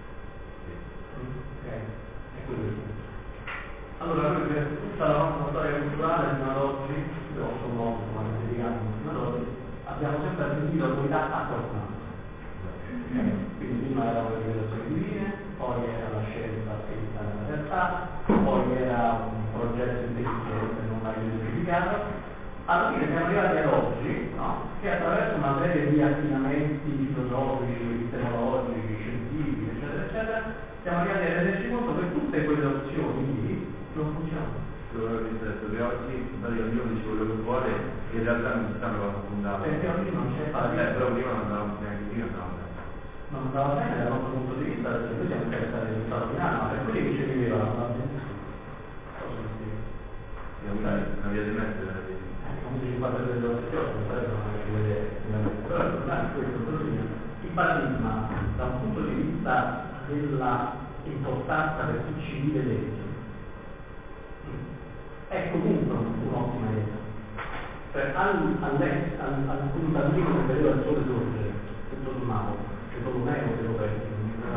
Ok? È quello il punto. Allora, noi per tutta la nostra storia culturale fino ad oggi, grosso modo, quando dedichiamo fino ad oggi, abbiamo sempre attribuito autorità a qualcun altro. Quindi prima era una rivelazione divina, poi era la scienza scritta nella realtà, poi era un progetto intelligente non mai identificato. Alla fine siamo arrivati ad oggi, no? Che attraverso una serie di affinamenti filosofici, epistemologici, scientifici, eccetera, eccetera, siamo arrivati a renderci conto che tutte quelle opzioni lì non funzionano. Che oggi ognuno dice quello che vuole e in realtà non si stanno affondando. Perché oggi non c'è paradigma. Però prima non andava neanche prima, non andava bene dal nostro punto di vista, perché noi siamo interessati al risultato finale, ma per quelli che ci vivevano non va bene. Una via di mezzo era lì. Come si fa per le opzioni, non si vede. Però il problema è questo, il paradigma da un punto di vista della importanza per chi ci vive dentro è comunque un'ottima idea. Cioè al contadino che vedeva il sole sorgere, tutto sommato, che Tolomeo che lo prende,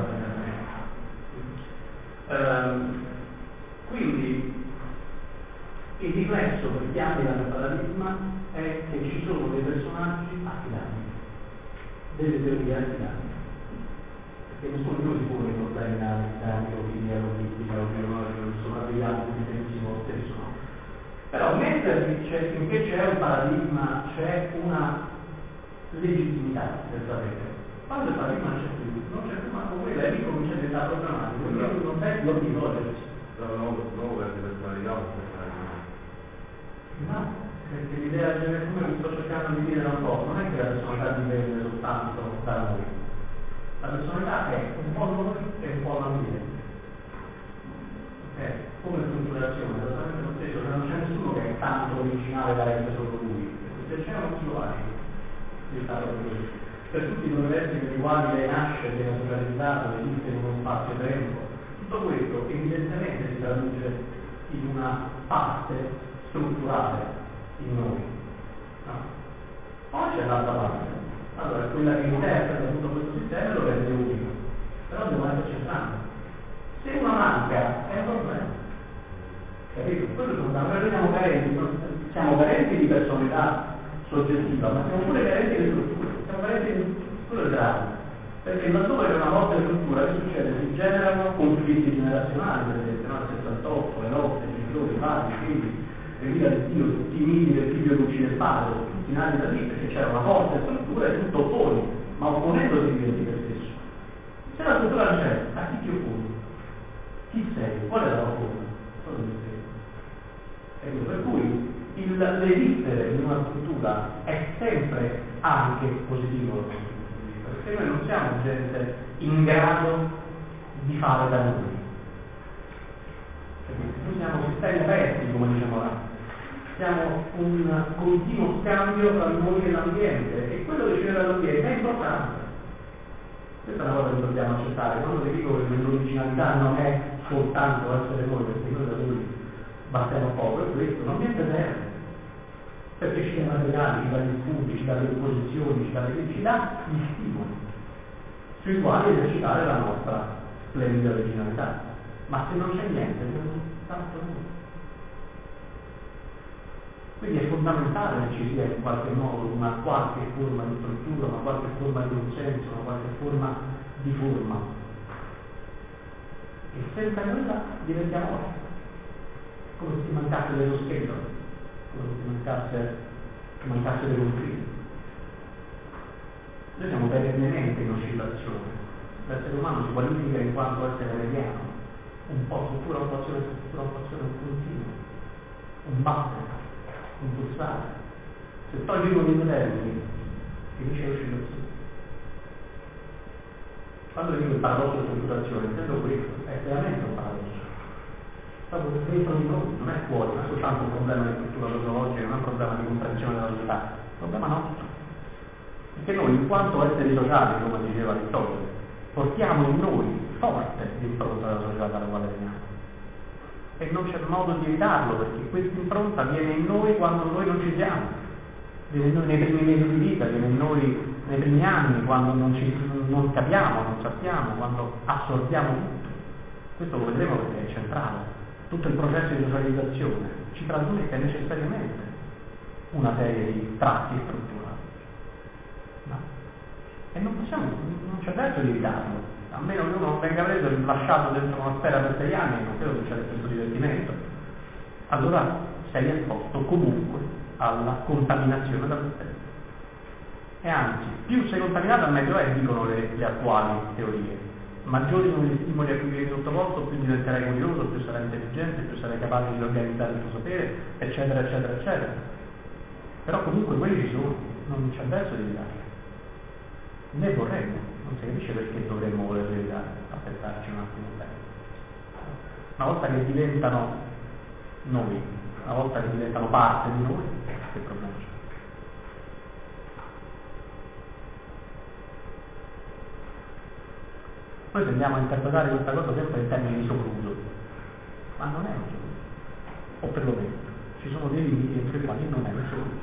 quindi il riflesso per chi abbia il paradigma è che ci sono dei personaggi affidabili, delle teorie affidabili, perché nessuno di noi si pone i problemi analizzati o fisiologici o biologici, sono arrivati di benissimo stesso, no? Però mentre finché c'è un paradigma c'è una legittimità del sapere. Quando il paradigma c'è più, non c'è più manco quella, e lì comincia a diventare problematico, perché non sei più di logici. Però nuovo per le personalità no, perché l'idea generale, come vi sto cercando di dire da un po', non è che la personalità dipende soltanto da noi. La personalità è un po' noi e un po' l'ambiente. Come strutturazione, esattamente lo stesso, non c'è nessuno che è tanto originale da essere solo lui, se c'è non si lo ha per tutti i universi per i quali lei nasce, viene socializzato, esiste in uno spazio-tempo, tutto questo evidentemente si traduce in una parte strutturale in noi. No? Poi c'è l'altra parte, allora quella che interpreta tutto questo sistema lo rende unico, però devo esserci entrambi. Se una manca è un problema. Capito? Quello siamo carenti di personalità soggettiva, ma siamo pure carenti di struttura, siamo carenti di strutture grandi. Perché laddove c'è una forte struttura, che succede? Si generano conflitti generazionali, per esempio, nel 68, le lotte, i genitori, i padri, i figli, le vita di Dio, tutti i miti del figlio che uccide il padre, tutti nati da lì, perché c'era una forte struttura e tutto opponi, ma opponendosi diventi te stesso. Se la struttura c'è, a chi ti opponi? Chi sei? Qual è la tua forma? Solo te stesso. Per cui l'esistere in una struttura è sempre anche positivo, perché noi non siamo gente in grado di fare da noi. Noi siamo sistemi aperti, come diciamo ora. Siamo un continuo scambio tra noi e l'ambiente, e quello che ci viene dall'ambiente è importante. Questa è una cosa che dobbiamo accettare. Quando vi dico che l'originalità non è soltanto essere noi, perché noi da noi bastiamo poco, e questo l'ambiente serve. Perché ci dà materiali, ci dà gli spunti, ci dà le posizioni, ci dà gli stimoli sui quali esercitare la nostra splendida originalità. Ma se non c'è niente, non tanto nulla. Quindi è fondamentale che ci sia in qualche modo una qualche forma di struttura, una qualche forma di consenso, una qualche forma di forma. E senza quella diventiamo morti. Come se ti mancasse dello scheletro, come se ti mancasse dei confini. Noi siamo perennemente in oscillazione. L'essere umano si qualifica in quanto essere mediano, un po' struttura, un po' azione, un continuo, un battere, un pulsare. Se togli uno dei termini, finisce l'oscillazione. Quando dico il paradosso di strutturazione, intendo questo, è veramente un paradosso. Proprio dentro di noi, non è fuori, non è soltanto un problema di struttura sociologica, non è un problema di comprensione della società, è un problema nostro. Perché noi, in quanto esseri sociali, come diceva Aristotele, portiamo in noi forte l'impronta della società dalla quale veniamo. E non c'è modo di evitarlo, perché questa impronta viene in noi quando noi non ci siamo, viene in noi nei primi mesi di vita, viene in noi nei primi anni, quando non capiamo, non sappiamo, quando assorbiamo tutto. Questo lo vedremo perché è centrale. Tutto il processo di socializzazione ci trasmette necessariamente una serie di tratti strutturali. No? E non c'è verso di evitarlo, a meno che uno non venga preso e lasciato dentro una sfera per 6 anni, non credo che c'è questo divertimento. Allora sei esposto comunque alla contaminazione dal stesso. E anzi, più sei contaminato meglio è, dicono le attuali teorie. Maggiori sono gli stimoli a cui vieni sottoposto, più diventerai curioso, più sarai intelligente, più sarai capace di organizzare il tuo sapere, eccetera, eccetera, eccetera. Però comunque quelli ci sono, non c'è verso di evitarli. Ne vorremmo, non si capisce perché dovremmo volerli evitare, aspettarci un attimo bene. Una volta che diventano noi, una volta che diventano parte di noi, che problema c'è? Noi tendiamo a interpretare questa cosa sempre in termini di sopruso, ma non è un sopruso, o perlomeno ci sono dei limiti entro i quali non è un sopruso.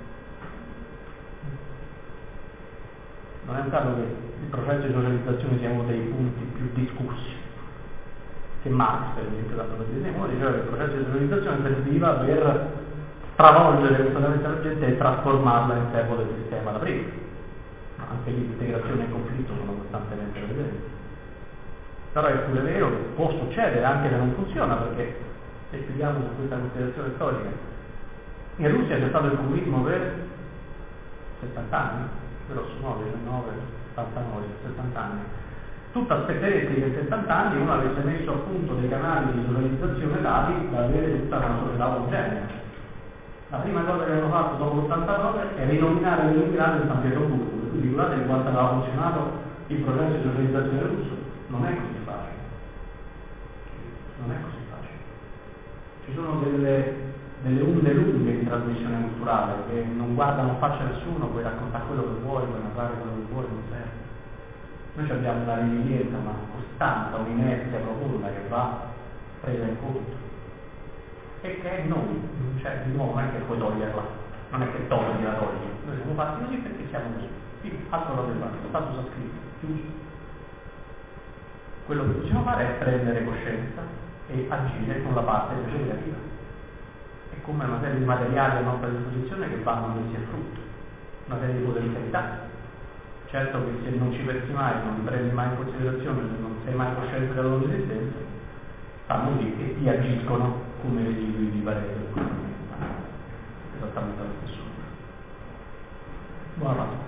Non è un caso che il processo di socializzazione sia uno dei punti più discussi, che Marx, per esempio, tanto per dire, uno diceva che il processo di socializzazione serviva per travolgere questa intelligente e trasformarla in servo del sistema da prima. Ma anche lì l'integrazione e il conflitto sono costantemente presenti. Però è pure vero che può succedere anche se non funziona, perché se studiamo su questa considerazione storica, in Russia c'è stato il comunismo per 70 anni, grosso modo 19, 79, 70 anni. Tutto aspetteresti che in 70 anni uno avesse messo a punto dei canali di socializzazione tali da avere tutta una società omogenea. La prima cosa che hanno fatto dopo l'89 è rinominare l'immigrato in San Pietroburgo, quindi guardate quanto aveva funzionato il processo di socializzazione russo. Non è così facile. Non è così facile. Ci sono delle onde lunghe di trasmissione culturale che non guardano in faccia a nessuno, puoi raccontare quello che vuoi, puoi narrare quello che vuoi, non serve. Noi abbiamo una resilienza, una costanza, un'inerzia profonda che va presa in conto. E che è noi, cioè di nuovo non è che puoi toglierla, non è che togli la togli. Noi siamo fatti così perché siamo così. Quindi altro da fare, stato sta scritto, chiuso. Quello che possiamo fare è prendere coscienza e agire con la parte creativa. È come una serie di materiali a nostra disposizione che vanno messi a frutto, una serie di potenzialità. Certo che se non ci pensi mai, non li prendi mai in considerazione, se non sei mai cosciente della loro esistenza, stanno lì e ti agiscono come residui di parere. Esattamente lo stesso. Buona notte.